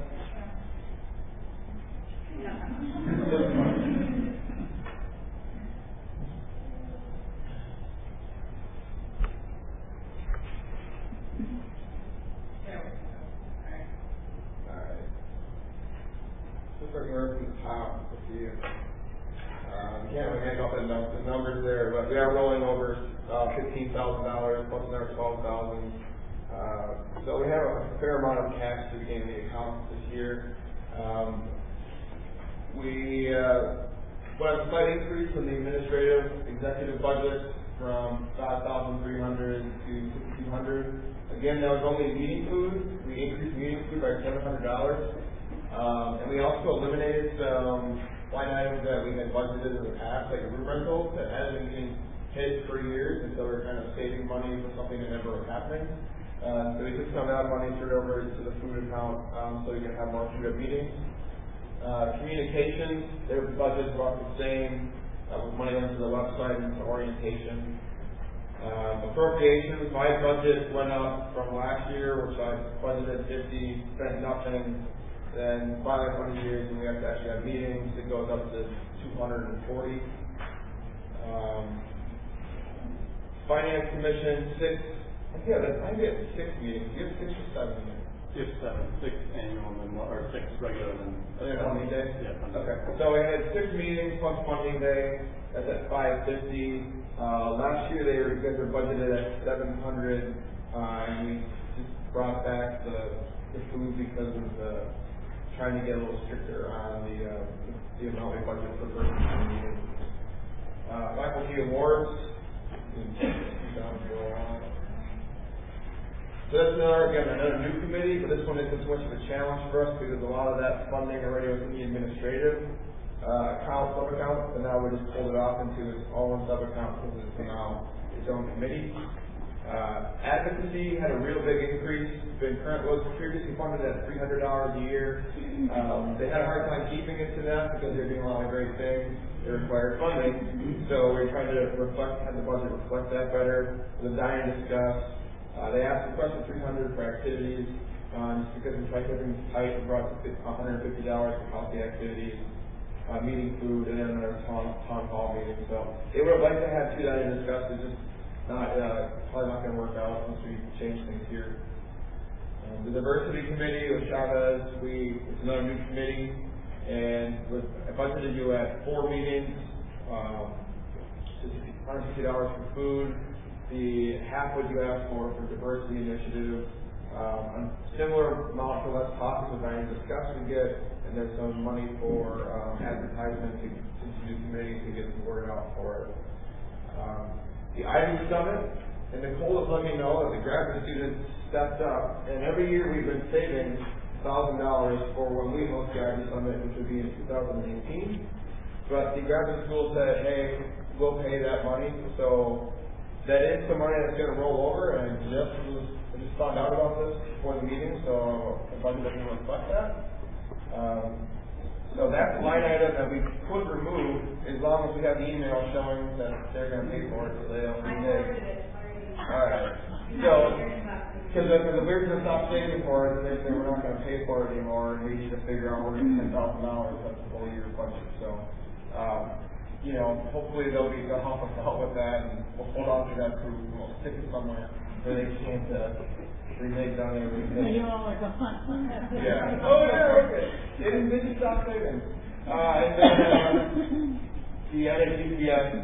S4: Alright. Just working over from the top with you. Um, can't really make out the, num- the numbers there, but we are rolling over uh, fifteen thousand dollars plus another twelve thousand. Uh, so we have a fair amount of cash to begin the account this year. Um, we uh, went a slight increase in the administrative executive budget from five thousand three hundred to fifty-two hundred. Again, that was only meeting food. We increased meeting food by seven hundred dollars, um, and we also eliminated some line items that we had budgeted in the past, like room rentals that hadn't been getting hit for years, and so we're kind of saving money for something that never was happening. Uh, so we took some of that money, turned it over to the food account, um, so we can have more food at meetings. Uh, communications, their budget's about the same, uh, with money onto the website and to orientation. Uh, appropriations, my budget went up from last year, which I budgeted fifty, spent nothing. Then finally one years, and we have to actually have meetings, it goes up to two hundred forty. Um, Finance Commission, six. Yeah, that's, I get six meetings. You have six or seven meetings?
S10: You have seven, six annual and one, or six regular and
S4: oh, yeah, funding day?
S10: Yeah, funding.
S4: Okay. So we had six meetings plus funding day. That's at five fifty. Uh, last year they were, you guys were budgeted at seven hundred, uh, and we just brought back the, the food because of the trying to get a little stricter on the uh, the amount we budget per person per meeting. Uh, faculty awards. So that's another, again, another new committee, but this one isn't so much of a challenge for us because a lot of that funding already was in the administrative uh, account, sub-account, and now we just pulled it off into its own sub-account because it's now its own committee. Uh, advocacy had a real big increase. Been current was previously funded at three hundred dollars a year. Um, they had a hard time keeping it to that because they're doing a lot of great things. They required funding, so we're trying to reflect, have the budget reflect that better. The Diane discussed. Uh, they asked the question three hundred for activities, um, just because we tried to everything tight and brought one hundred fifty dollars for healthy activities, uh, meeting food, and then another town, town hall meeting. So they would have liked to have two that I discussed. It's just not, uh, probably not going to work out once we change things here. Um, the diversity committee with Chavez, we, it's another new committee, and with, I budgeted you at four meetings, um, just one hundred fifty dollars for food. The half what you asked for for diversity initiative, um, a similar amount for less topics that I discussed we get, and there's some money for um, advertisement to, to new committees to get the word out for it. Um, the Ivy Summit, and Nicole has let me know that the graduate students stepped up, and every year we've been saving one thousand dollars for when we host the Ivy Summit, which would be in two thousand eighteen. But the graduate school said, hey, we'll pay that money, so that is some money that's going to roll over, and just, I just found out about this before the meeting, so the budget doesn't reflect that. Um, so that's a line item that we could remove as long as we have the email showing that they're going to pay for it, so they don't renege. Alright. So, because if we were going to stop saving for it, they say we're not going to pay for it anymore, and we need to figure out we're going to ten thousand dollars, that's the whole year's budget. So, um, you know, hopefully they'll be they'll help us out with that, and we'll hold on to that proof, and we'll stick it somewhere where they can't uh, renege on everything.
S2: You're all like a hunt.
S4: Yeah. Oh yeah. Okay. They didn't, they didn't stop saving. Uh, and then uh, the N H G P S,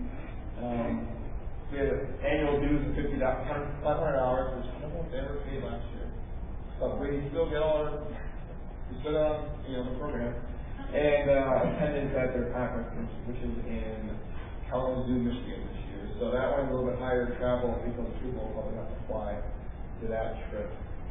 S4: um, we had annual dues of fifty dollars, five hundred dollars, which I don't know if they ever paid last year. But we still get all our, we still on, you know, the program. And uh, attendance at their conference, which is in Kalamazoo, Michigan this year. So that one's a little bit higher travel because people will probably have to fly to that trip.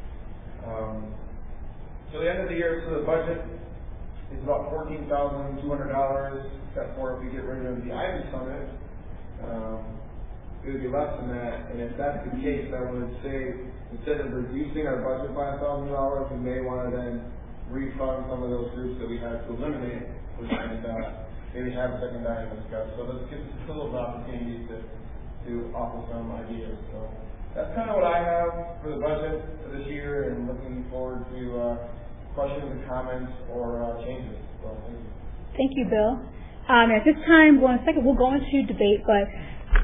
S4: Um, so the end of the year, so the budget is about fourteen thousand two hundred dollars, except for if we get rid of the Ivy Summit, um, it would be less than that. And if that's the case, I would say instead of reducing our budget by one thousand dollars, we may want to then refund some of those groups that we had to eliminate, and uh, maybe have a second dining discuss. So this gives us a little opportunity to, to offer some ideas. So that's kind of what I have for the budget for this year, and looking forward to uh, questions and comments or uh, changes. So thank you.
S2: Thank you, Bill. Um, at this time, well, in a second, we'll go into debate, but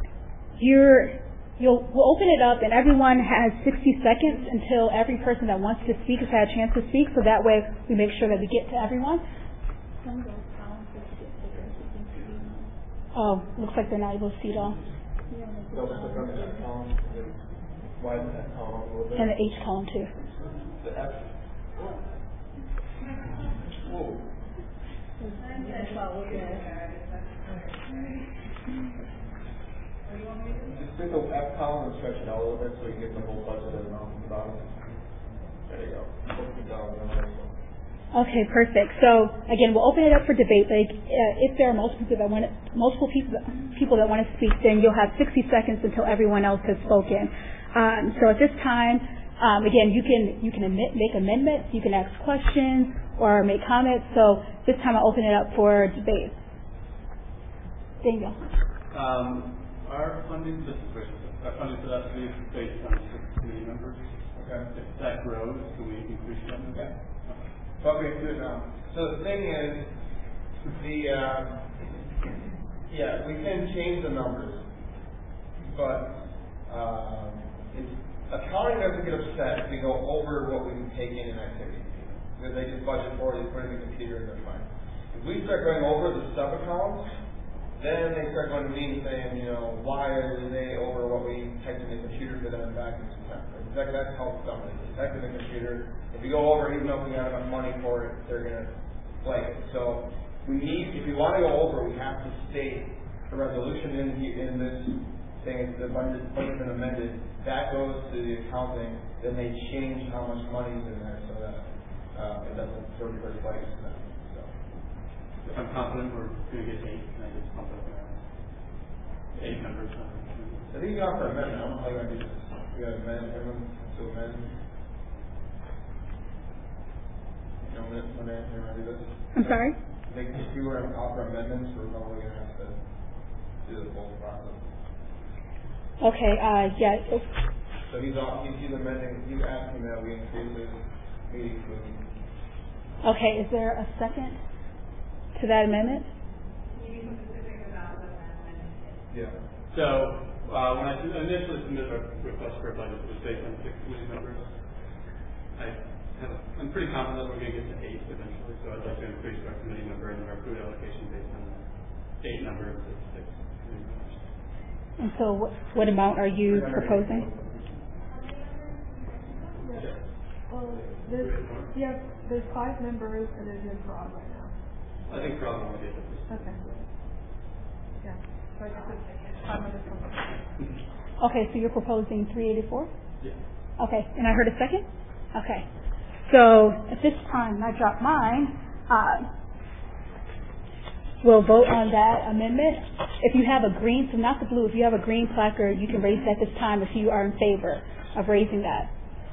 S2: you're You'll, we'll open it up, and everyone has sixty seconds until every person that wants to speak has had a chance to speak, so that way we make sure that we get to everyone. Oh, looks like they're not able to see it all.
S4: Double click on the F column, and then widen that column a little bit.
S2: And the H column too.
S4: The F. Whoa. Just click the F column and stretch it out a little bit so you can get the whole budget of the amount at the bottom. There you go.
S2: Okay, perfect. So again, we'll open it up for debate. Like, uh, if there are multiple people that want to, multiple people people that want to speak, then you'll have sixty seconds until everyone else has spoken. Um, so at this time, um, again, you can you can admit, make amendments, you can ask questions or make comments. So this time, I'll open it up for debate. Daniel.
S10: Um, our funding, this is our funding for that is based on six committee members.
S4: Okay.
S10: If that grows, can we increase that?
S4: Okay. But we do it now. So the thing is, the uh, yeah, we can change the numbers, but um, it's, accounting doesn't get upset if we go over what we've taken in activity because they just budget for it, they put it in the computer, and they're fine. If we start going over the sub accounts, then they start going to me saying, you know, why are they over what we typed in the computer for them back in September? Exactly, that's how it's done. It's typed in the computer. If you go over, even though we got enough money for it, they're going to flag it. So we need, if we want to go over, we have to state the resolution in in this saying the budget has been amended. That goes to the accounting. Then they change how much money is in there so that uh, it doesn't throw your flags to them. So.
S10: If I'm confident we're going to get eight, can I just pump up uh, eight numbers?
S4: I think you offer amendment. I don't know how you're going to do this. You got to amend everyone to amend. You know, when, when they're going to do this.
S2: I'm sorry?
S4: I think if you were to offer amendments, we're probably going to have to do the full process.
S2: Okay, uh, yeah.
S4: So he's off, he's, he's amending, he's asking that we increase his meeting to
S2: Okay, is there a second to that amendment?
S6: Can you be specific about what that amendment is?
S4: Yeah.
S10: So, uh, when I initially submitted a request for a budget, it was based on six committee members. I have, I'm pretty confident that we're going to get to eight eventually, so I'd like to increase our committee member and our food allocation based on the eight number of six committee members.
S2: And so what, what amount are you proposing?
S3: Yeah. Well, there's, yeah, there's five members and then there's Rob right now.
S10: I think probably we'll get to this.
S3: Okay. Yeah. So I guess it's five members.
S2: Okay, so you're proposing three eighty-four?
S10: Yeah.
S2: Okay, and I heard a second? Okay. So at this time, I drop mine. Uh, we'll vote on that amendment. If you have a green, so not the blue, if you have a green placard, you can raise that this time if you are in favor of raising that.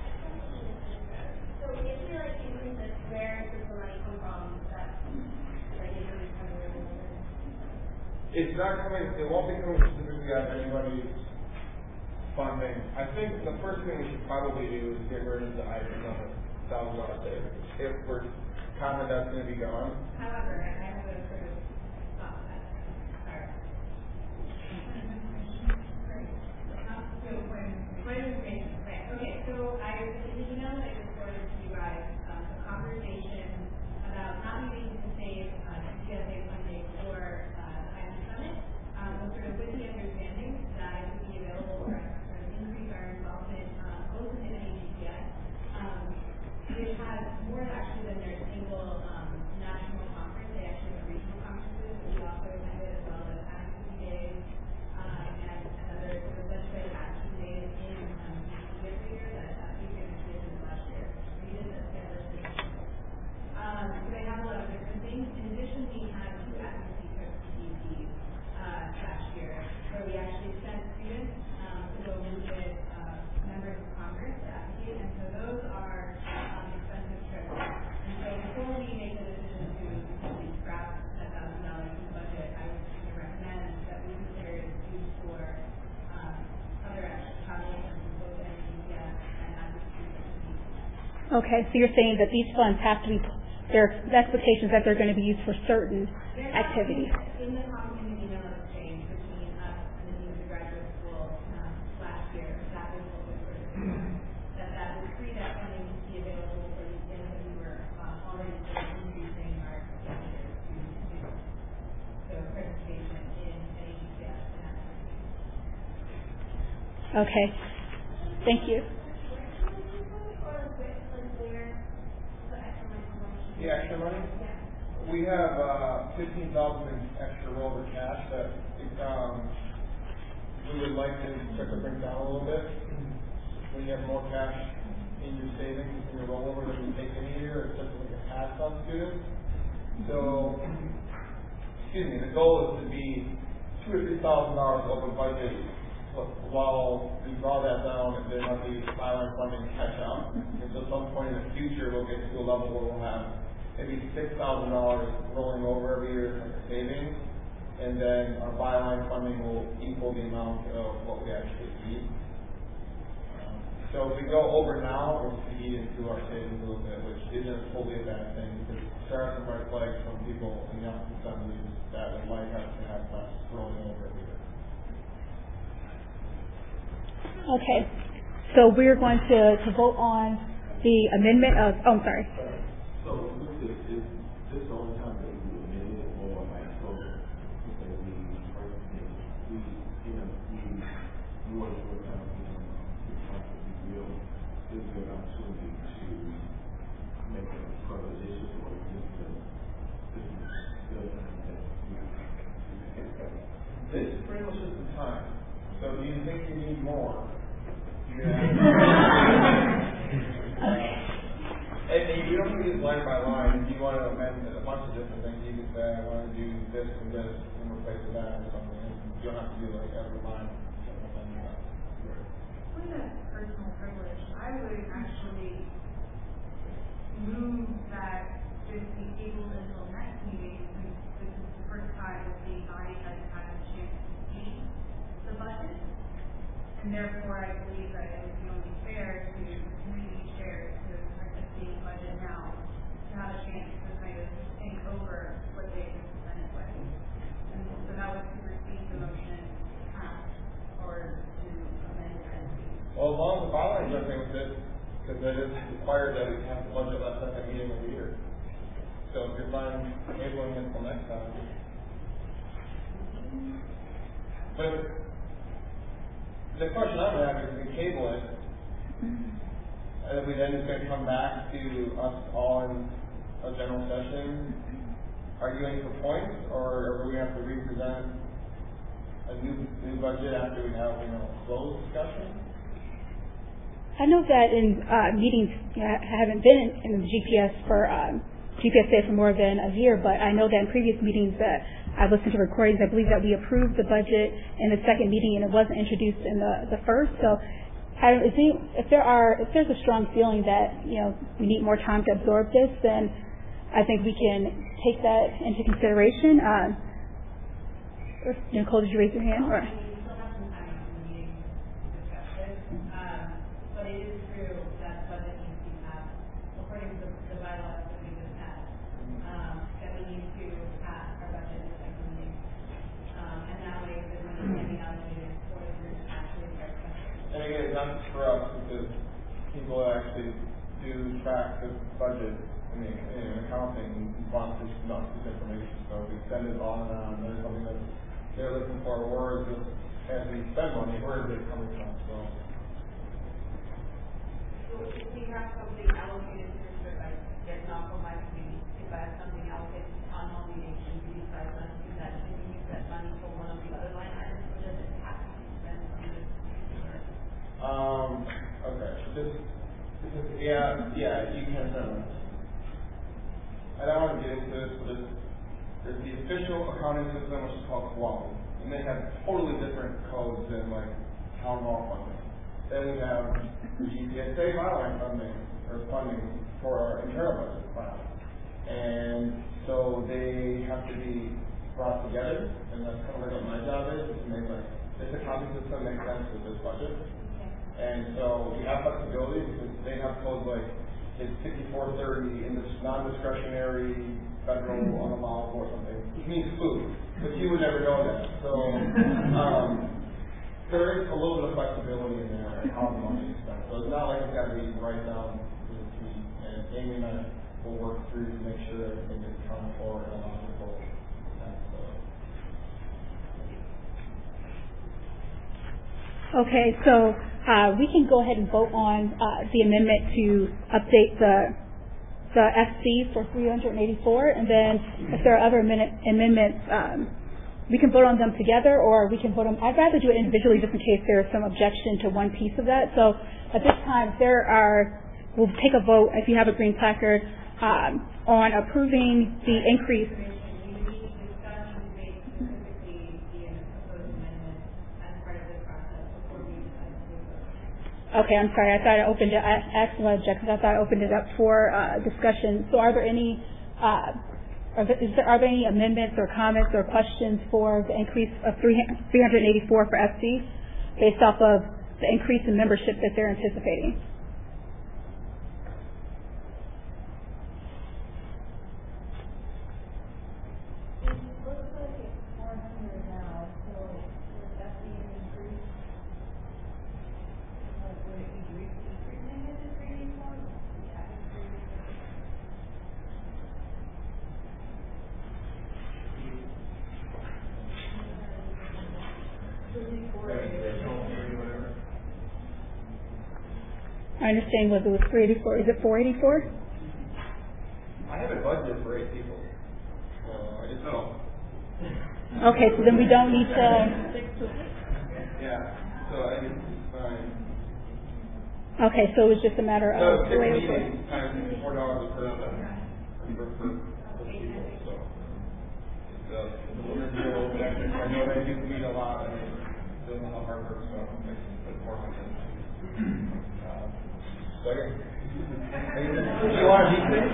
S6: So if you're like using this, where does the money come from? That like is it coming from?
S4: It's not coming, it won't be coming specifically out of anybody's funding. I think the first thing we should probably do is get rid of the items on the thousand dollar savings. If we're confident that's going to be gone.
S6: However, I have a sort of thought that. Sorry. So when, what information? Right. Okay. So I received an email that I reported to you guys um, a conversation about not needing to save uh, G S A funding for uh, the I M Summit, um, was sort of with the understanding that it would be available for us to sort of increase our involvement uh, both in the N A G P S, um, which has more actually than their single um, national conference. They actually have regional conferences that we also attended, as well as Advocacy Days um, and another sort of legislative action days in um, D C every year that uh, we did this last year. We did this together. Um, so they have a lot of different things. In addition, we had two advocacy trips to D C uh, last year, where we actually sent students um, to go meet with uh, members of Congress to advocate, and so those are um, expensive trips. And so before we make the decision to completely scrap that thousand dollars in the budget, I would recommend that we consider it used for um, other travel and both N A G P S and advocacy trips to D C.
S2: Okay, so you're saying that these funds have to be, there are expectations that they're going to be used for certain
S6: They're
S2: activities.
S6: in the common in the email exchange between us and the New Graduate School um, last year, that was what was sort of that that would free that funding to be available for these things that we were uh, already sort of increasing our expenditures to do. So participation in N A G P S and advocacy.
S2: Okay. Thank you.
S4: The extra money? We have uh, fifteen thousand in extra roll of cash that um, we would like to start to bring down a little bit. When you have more cash in your savings in your rollover than you take in a year, it's just like a pass on students. So, excuse me, the goal is to be two or three thousand dollars over budget. While we draw that down, and then let the byline funding catch up. And so at some point in the future, we'll get to a level where we'll have maybe six thousand dollars rolling over every year for savings, and then our byline funding will equal the amount of what we actually need. Um, so if we go over now, we'll feed into our savings a little bit, which isn't fully a bad thing, because there are some red flags from people in the office assemblies that would like us to have less rolling over every year.
S2: Okay. So we're going to, to vote on the amendment of, oh, I'm sorry.
S7: So this is, is this the only time that we amend it, or like, so, that we, first, we, you know, we, we want to work out, you know, the fact that we will, this is an opportunity to make a further issue, or just to, this is still that we,
S4: this is pretty much just the time. So do you think you need more? Yeah. And, and you don't need to line by line. If you want to amend a bunch of different things, you can say, I want to do this and this and replace with that or something. You don't have to do like every line.
S6: With a personal privilege, I would actually move that this be tabled until next meeting, since this is the first time that the body has had a chance to see the budget. And therefore, I believe that it would be only fair to community chairs who are participating in the budget now to have a chance to kind of think over what they can present it with. And so that would supersede the motion to pass or to amend it.
S4: Well, as long as the byline is okay with it, because it is required that we have the budget last second meeting of the year. So if you're fine tabling it until next time. But the question I would have is, if we table it, and if we then just going to come back to us all in a general session, arguing for points, or are we have to represent a new new budget after we have, you know, closed discussion?
S2: I know that in uh, meetings, you know, I haven't been in, in the G P S for um, G P S day for more than a year, but I know that in previous meetings that I've listened to recordings, I believe that we approved the budget in the second meeting and it wasn't introduced in the, the first. So I, if, any, if there are, if there's a strong feeling that, you know, we need more time to absorb this, then I think we can take that into consideration. Um, Nicole, did you raise your hand? Or?
S4: And again, it's not just for us, because people that actually do track the budget in, the, in accounting want this, not this information. So we send it on and on. There's something that they're looking for. Where is it, as we spend money, where is it coming from? So,
S5: so if we have something allocated to it, like, get not for my committee, if I have something allocated to town hall meeting and we decide not to do that, can we use that money for one of the other line items, or does it have to be spent on this?
S4: Um, okay, this, this is, yeah, yeah, you can send it. I don't want to get into this, but there's, there's the official accounting system, which is called Quality, and they have totally different codes than like town hall funding. Then we have the G P S A byline funding, or funding for our internal budget file. And so they have to be brought together, and that's kind of like what my job is, is to make like, this accounting system make sense with this budget. And so we have flexibility because they have codes like it's sixty-four thirty in this non-discretionary federal unallowable or something, which means food, but you would never know that. So um, there is a little bit of flexibility in there and how the money is spent. So it's not like it's got to be right down to the T. And Amy and I will work through to make sure everything is accounted for and logical.
S2: Okay, so uh, we can go ahead and vote on uh, the amendment to update the the F C for three hundred eighty-four, and then if there are other amendment, amendments, um, we can vote on them together, or we can vote on. I'd rather do it individually, just in case there's some objection to one piece of that. So at this time, if there are, we'll take a vote if you have a green placard um, on approving the increase. Okay, I'm sorry. I thought I opened it. I asked my objections. I thought I opened it up for uh, discussion. So, are there any uh, are, there, is there, are there any amendments or comments or questions for the increase of three hundred eighty-four for F C based off of the increase in membership that they're anticipating? I understand whether it was three eighty-four. Is it four eighty-four?
S4: I have a budget for eight people. Uh, I just know.
S2: Okay, so then we don't need to.
S4: Yeah, so I think it's fine.
S2: Okay, so it was just a matter of.
S4: So six meetings times four dollars per per per people. So it's a little deal, but I know they do meet a lot and they don't have hard work, so it makes it more sense. Second. You are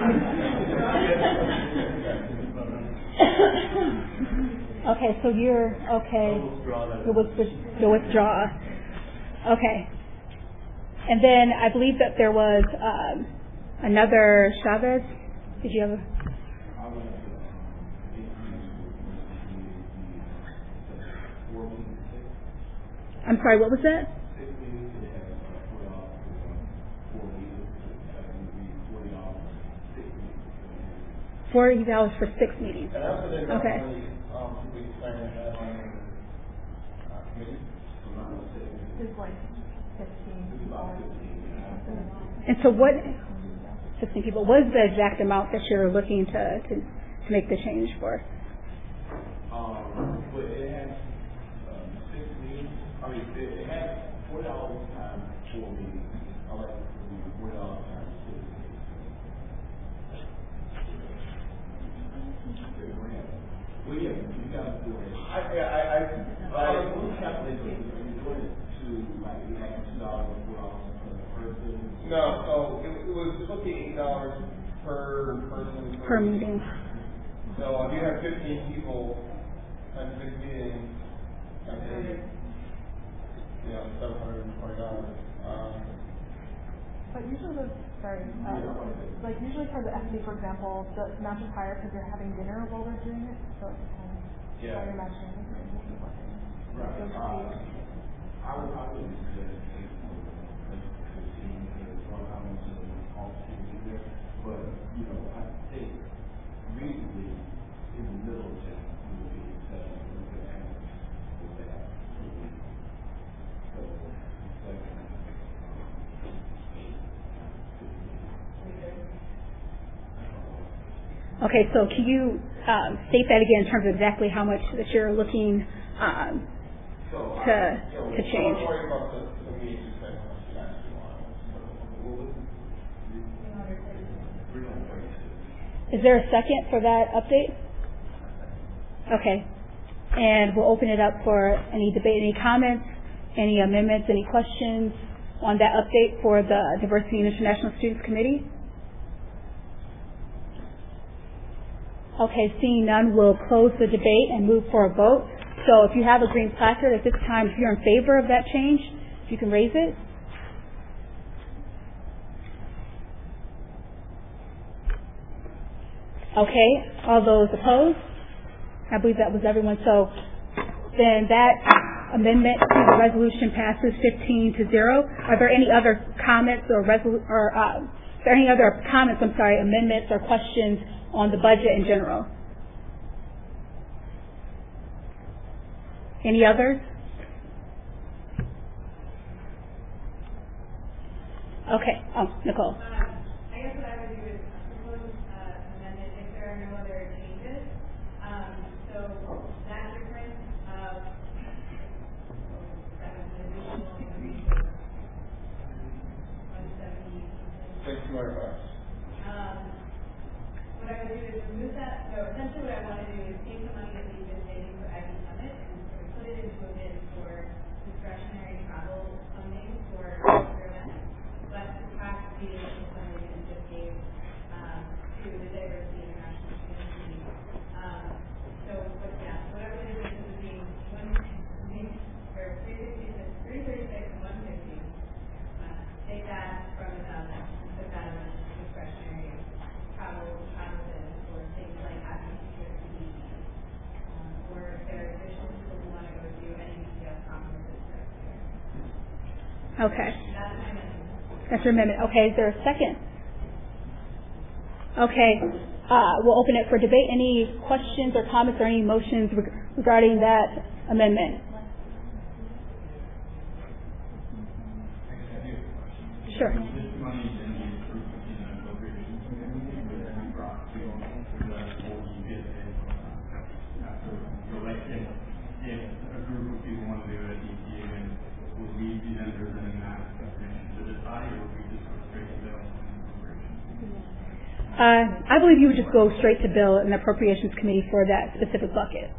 S2: Okay, so you're okay. The withdraw. The withdraw. Okay. And then I believe that there was um, another Chavez. Did you have a? I'm sorry, what was that? Forty dollars for six meetings. Okay. And so what? Fifteen people. What is the exact amount that you're looking to to, to make the change for?
S7: Um, but it has um, six meetings. I mean, it, it has four dollars times four meetings. I like four dollars times six meetings. Well, yeah, you got to do it. I, I, I, I, we calculate it. We're doing it to like we have two dollars and four dollars per person.
S4: No, so it, it was supposed to be eight dollars per person
S2: per, per meeting.
S4: So if you have fifteen people at six meetings, that's eight. You know, seven hundred and twenty dollars. Um,
S3: But usually those, sorry, um, like usually for the F D, for example, the amount is higher because they're having dinner while they're doing it, so it's kind of
S7: yeah.
S3: how you're matching it with the working.
S7: Right. Uh, I would, I would suggest fifteen because one I want to all people there, but you know, I think reasonably in the middle of that we would be accepting we could add with that. So, like,
S2: Okay, so can you um, state that again in terms of exactly how much that you're looking um,
S4: so,
S2: to
S4: uh, you know,
S2: to change?
S4: Don't worry about the, the meetings you said how much you actually want.
S2: Is there a second for that update? Okay. And we'll open it up for any debate, any comments, any amendments, any questions on that update for the Diversity and International Students Committee. Okay, seeing none, we'll close the debate and move for a vote. So if you have a green placard at this time, if you're in favor of that change, you can raise it. Okay, all those opposed? I believe that was everyone. So then that amendment to the resolution passes fifteen to zero. Are there any other comments or resolu- or uh, are there any other comments, I'm sorry, amendments or questions on the budget in general? Any others? Okay. Oh, Nicole.
S6: Um, I guess what I would do is propose uh, amendment if there are no other changes. Um, so that difference of that was an additional increase of one seventy.
S4: Six hundred bucks.
S6: Um, what I would do is remove that. So essentially, what I want to do is take the money that we've been saving for Ivy Summit and sort of put it into a bid for discretionary travel funding for future events, but subtract the additional funding that we just gave um, to the diversity international community. Um, so, what, yeah, what I would do is it would be one, or three fifty, three thirty-six, and one fifty. Uh, take that from a thousand and put that in discretionary travel travel bid for things like having teachers to be, um, or if there are additional people who want to go to any B C S conferences next year.
S2: Okay.
S6: That's my amendment.
S2: That's your amendment. Okay. Is there a second? Okay. Uh, we'll open it for debate. Any questions or comments or any motions reg- regarding that amendment? Sure.
S8: This money is in the improvement in the appropriations committee that we brought to the whole bid after the election. If a group of people want to do it, E T A, then will we be then presenting that information to decide, or will we just go straight to bill and appropriations?
S2: Uh, I believe you would just go straight to bill and appropriations committee for that specific bucket.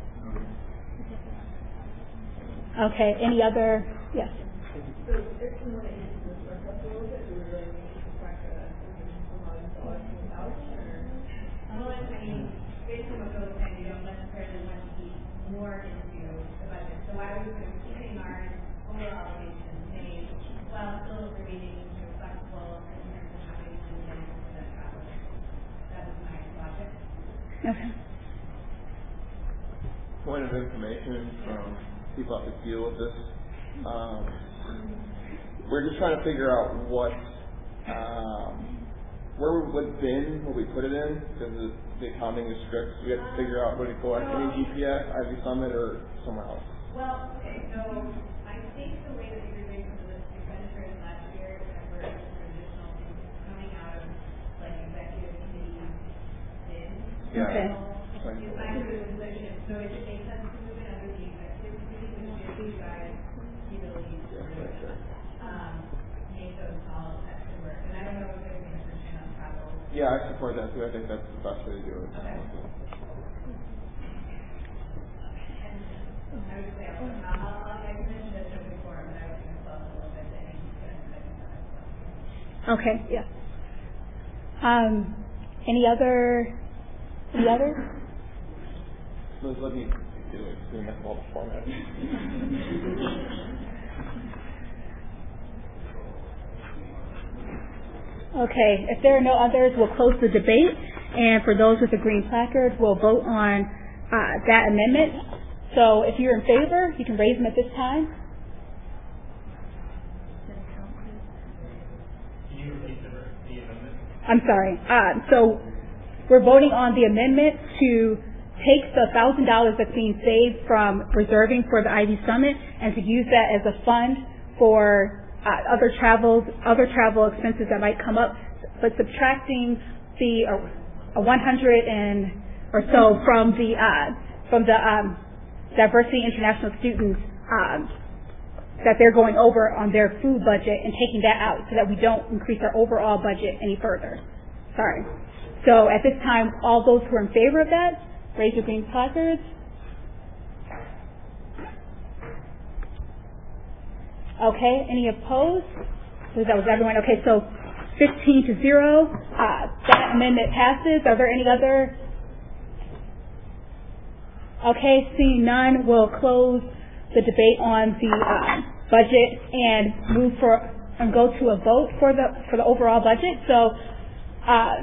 S2: Okay. Any other? Yes.
S3: So if we want to use the surplus a little bit, do we really need to subtract the one thousand dollars from the couch, or?
S6: Well, I mean, based on what Bill was saying, we don't necessarily want to keep more into the budget. So I was sort of keeping our overall allocation made while still remaining sort of flexible in terms of having to manage that travel. That was my logic.
S2: Okay.
S4: Point of information from people that deal with this. Um, we're just trying to figure out what, um, where what bin will we put it in, because the, the accounting is strict. So we have to figure out where to collect any G P S, Ivy Summit, or somewhere else.
S6: Well, okay, so I think the way that we were doing some of the expenditures last year, were traditional things coming out of like executive committee bins.
S4: Yeah.
S2: Okay.
S6: So it's back to the position. So it makes sense to move it under the executive committee, which gives you guys the ability to sort of, um, make those calls that could work. And I don't know if there's any restriction on travel.
S4: Yeah, I support that too. I think that's the best way to do it.
S6: Okay. I would say, I'll, I'll, I'll, I mentioned this before, but I was going to close a little bit, and you can second that.
S2: Okay. Yeah. Um, any other? Any others?
S4: Liz, let me do it. We mess up all the format.
S2: Okay. If there are no others, we'll close the debate. And for those with the green placard, we'll vote on uh, that amendment. So if you're in favor, you can raise them at this time.
S9: Can you repeat the, the amendment?
S2: I'm sorry. Uh, so we're voting on the amendment to take the one thousand dollars that's being saved from reserving for the Ivy Summit and to use that as a fund for uh, other travels, other travel expenses that might come up, but subtracting the uh, one hundred and or so from the uh, from the um, diversity international students um, that they're going over on their food budget and taking that out so that we don't increase our overall budget any further. Sorry. So at this time, all those who are in favor of that, raise your green placards. Okay. Any opposed? So that was everyone. Okay. So fifteen to zero. Uh, that amendment passes. Are there any other? Okay, seeing none, we'll close the debate on the uh, budget and move for and go to a vote for the for the overall budget. So, uh,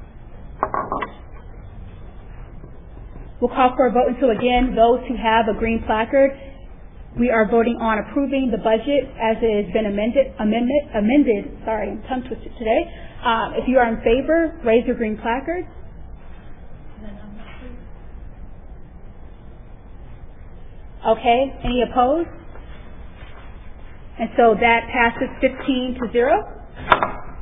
S2: we'll call for a vote until again those who have a green placard. We are voting on approving the budget as it has been amended. Amendment amended. Sorry, I'm tongue twisted today. Um, if you are in favor, raise your green placard. Okay, any opposed? And so that passes fifteen to zero.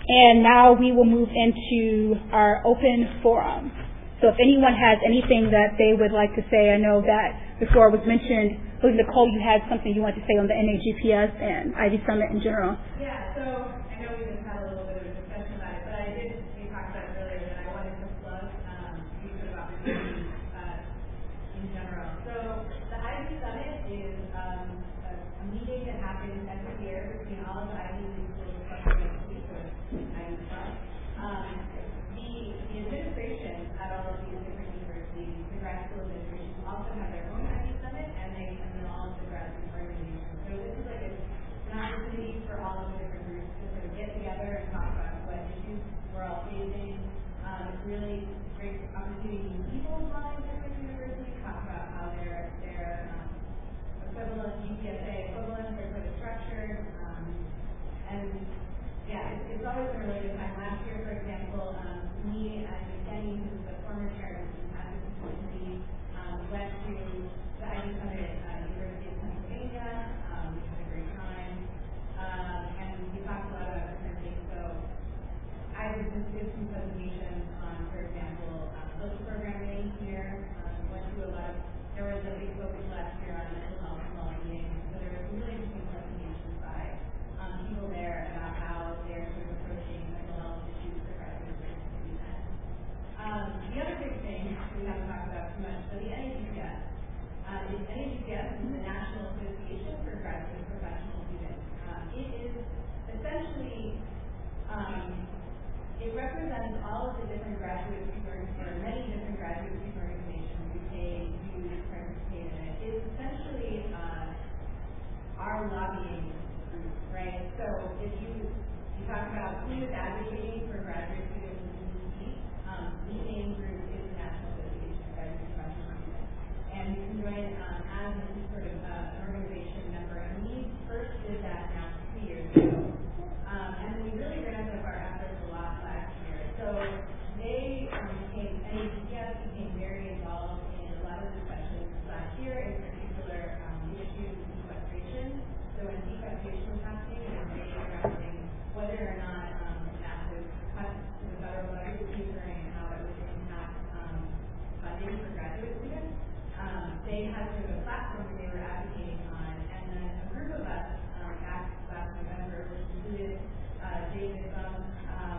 S2: And now we will move into our open forum. So if anyone has anything that they would like to say, I know that before it was mentioned, Nicole, you had something you wanted to say on the N A G P S and Ivy Summit in general.
S6: Yeah, so I know we just had a little bit of a discussion about it, but I did, we talked about it earlier, that I wanted to plug um, these sort of opportunities uh, in general. So the Ivy Summit is um, a, a meeting that happens every year between all of the Ivy schools plus the Ivy Club. Um, the, the administration at all of these different universities, the grad school administrations, also have their own Ivy Summit, and they and then all of the grad student organizations. So this is like a, an opportunity for all of the different groups to sort of get together and talk about what issues we're all facing. Um, it's really a great opportunity to meet people involved in different universities, talk about how their their um, equivalent G P S A equivalents are sort of structured, um, and yeah, it's, it's always been a really good time. Last year, for example, um, me and Kenny, who's the former chair of the student advocacy committee, um, went to the Ivy Summit at uh, University of Pennsylvania. Um, we had a great time, um, and we talked a lot about different things. So I just did some presentations on, for example, um, social programming here. Um, went to a lot of, there was a big focus last year on mental health and well-being. So there were some really interesting presentations by um, people there about how they're sort of approaching mental health issues for graduate students. Um, the other big thing we haven't talked about too much, so the N A G P S. Um, the N A G P S is the National Association for Graduate Professional Students. Um, it is essentially, um, it represents all of the different graduate student or many different graduate student organizations who pay dues to participate in it. It's essentially uh, our lobbying group, right? So if you you talk about who is advocating for graduate students in D C, um, the main group is the National Association of Graduate Professional Students. And you can join um, as a sort of uh, an organization member. And we first did that now two years ago. Um, and then we really ramped up our efforts a lot last year. So they um, became, N A G P S became very involved in a lot of discussions last year, in particular um, the issue of sequestration. So when sequestration was happening, it was very interesting whether or not um, massive cuts to the federal budget would be occurring and how it would impact um, funding for graduate students. Um, they had sort of a platform that they were advocating on, and then a group of us um, asked last November, which included uh, David Bum um,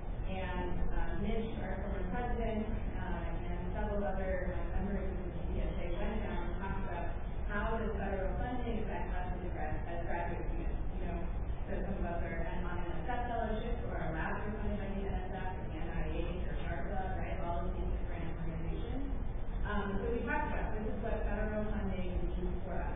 S6: and uh, Mitch, our former president, uh, and several other uh, members of the G P S A went down and talked about how does federal funding affect us as, grad, as graduate students. You know, so some of us are on N S F fellowships or our labs are funded by the N S F, the N I H, or DARPA, right? All of these different organizations. Um, so we talked about this is what federal funding means for us.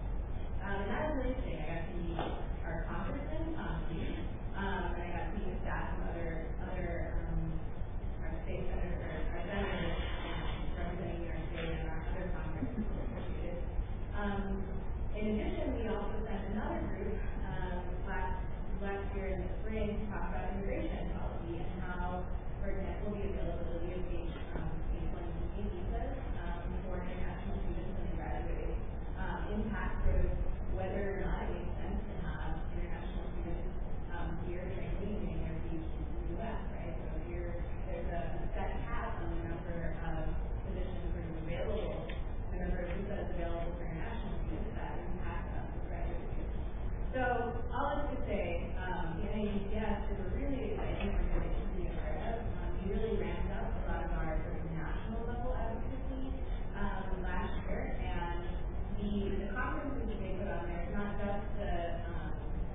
S6: Um, and that was really interesting. I got to meet our congressman, Tom Keene, um, and I got to meet the staff of other, other um, our state senators, our, our senators um, representing New York State and our other congressmen who appreciated. Um, in addition, we also sent another group um, last, last year in the spring to talk about immigration policy and how, for example, the availability of H one B visas um, for international students when they graduate um, impacts sort of whether or not it makes sense to have international students um, here training and getting their P H Ds in the U S, right? So here, there's a set cap on the number of positions sort of available, the number of visas available for international students that impact us as graduate students. So all this to say, um, the N A G P S is a really exciting organization to be a part of. Um, we really ramped up a lot of our sort of national level advocacy um, last year, and the, the conferences that they put on there is not just the um,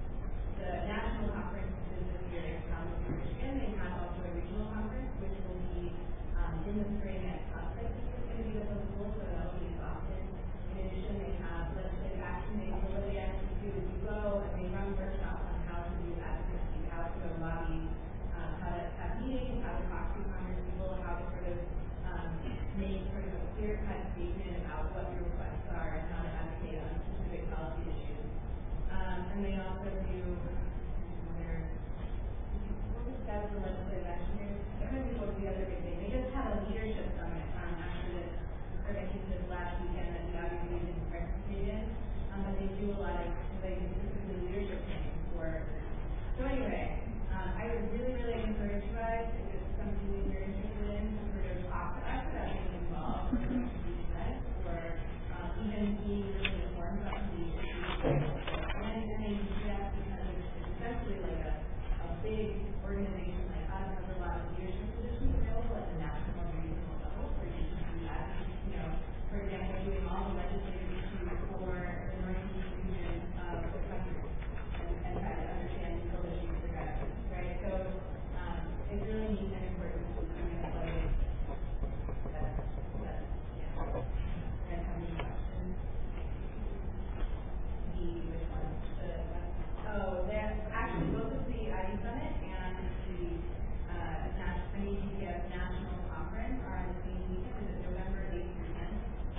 S6: the national conferences this year in Kalamazoo, Michigan. They have also a regional conference, which will be um, in the spring at Tufts. I think it's going to be the festival, so that'll be exhausted. In addition, they have legislative action days where they actually do you go and they run workshops on how to do advocacy, how to lobby, um, how to have meetings, how to talk to Congress people, how to sort of um, make sort of a clear-cut statement about what your requests are and how to advocate on specific policy issues. Um, and they also do their what was that the legislative action here? I can't remember what the other big thing. They just had a leadership summit um, after this, or I think this last weekend that we obviously didn't participate in. Um, but they do a lot of like specifically leadership training for. So anyway, um, I would really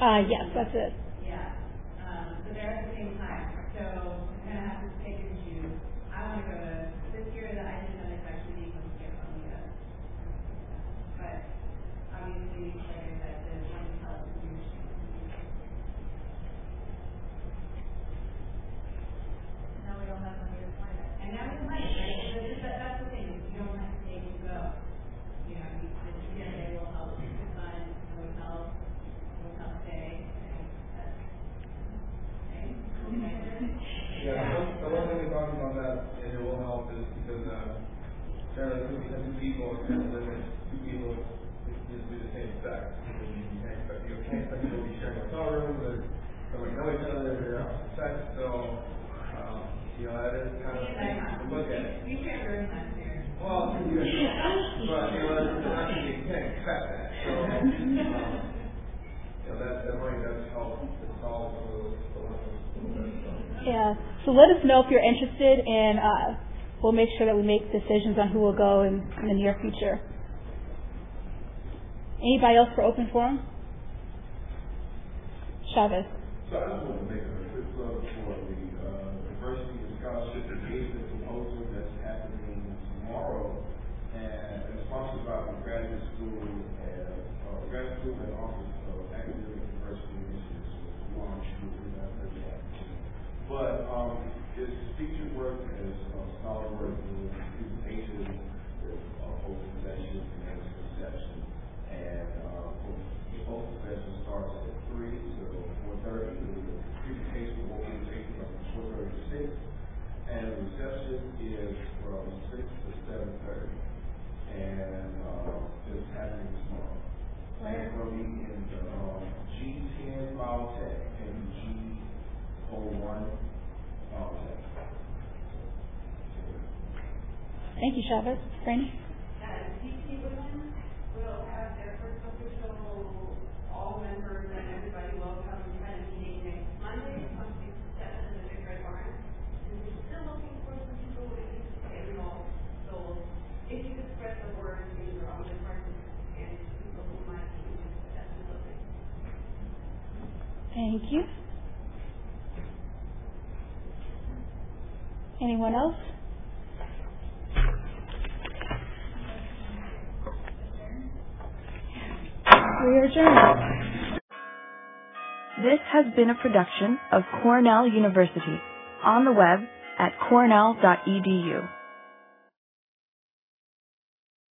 S2: Uh, yes, that's it.
S6: Yeah. Um, so they're at the same time. So I'm going to have to pick and choose. I want to go to this year that I didn't know this actually being able to get from the uh, but obviously, like I said, the one health is huge.
S5: Now we don't have money to fly that.
S6: And now we don't like it, right? That's, just, that, that's the thing, is you don't have to pay to go. You know, you, the T M A will help you to fund the hotel, hotel stay, and that's, okay?
S4: Yeah, the one, the one thing we talked about that, and it will help, is because, uh, generally, if we have two people, it's kind of limit two people to do the same sex. You can't expect, you can't expect people to be sharing hotel rooms, or, or like know each other, they're out for sex, so, um, you know, that is kind of thing to look at.
S6: We shared room last year.
S4: Well, you know, but, you know, that's not, you can't expect that, so, um, you know, that, that money does help to solve some of those dilemmas a little bit, so.
S2: Yeah. So let us know if you're interested, and uh, we'll make sure that we make decisions on who will go in, in the near future. Anybody else for open forum? Chavez.
S7: So I just want to make a quick plug for the uh, diversity and scholarship engagement symposium that's happening tomorrow, and it's sponsored by the graduate school and uh, graduate school and Office of Academic Diversity Initiatives, which is launched in that area. But um, it's featured work as uh, scholar work with presentations, with uh, open sessions and reception. And uh, the open session starts at three to four thirty. The presentation will be taken from four thirty to six, and the reception is from six to seven thirty. And uh, it's happening tomorrow. And it's going to be in the uh, G ten Biotech and G oh one Biotech.
S2: Thank you, Chavez. Franny?
S6: And D P Women will have their first official all members and everybody welcome kind of meeting next Monday, from six to seven in the Big Red Barn. And we're still looking for some people who can get involved. So if you could spread the word to your own department and people who might be interested, that's lovely.
S2: Thank you. Anyone else? We are adjourned.
S1: This has been a production of Cornell University, on the web at cornell dot e d u.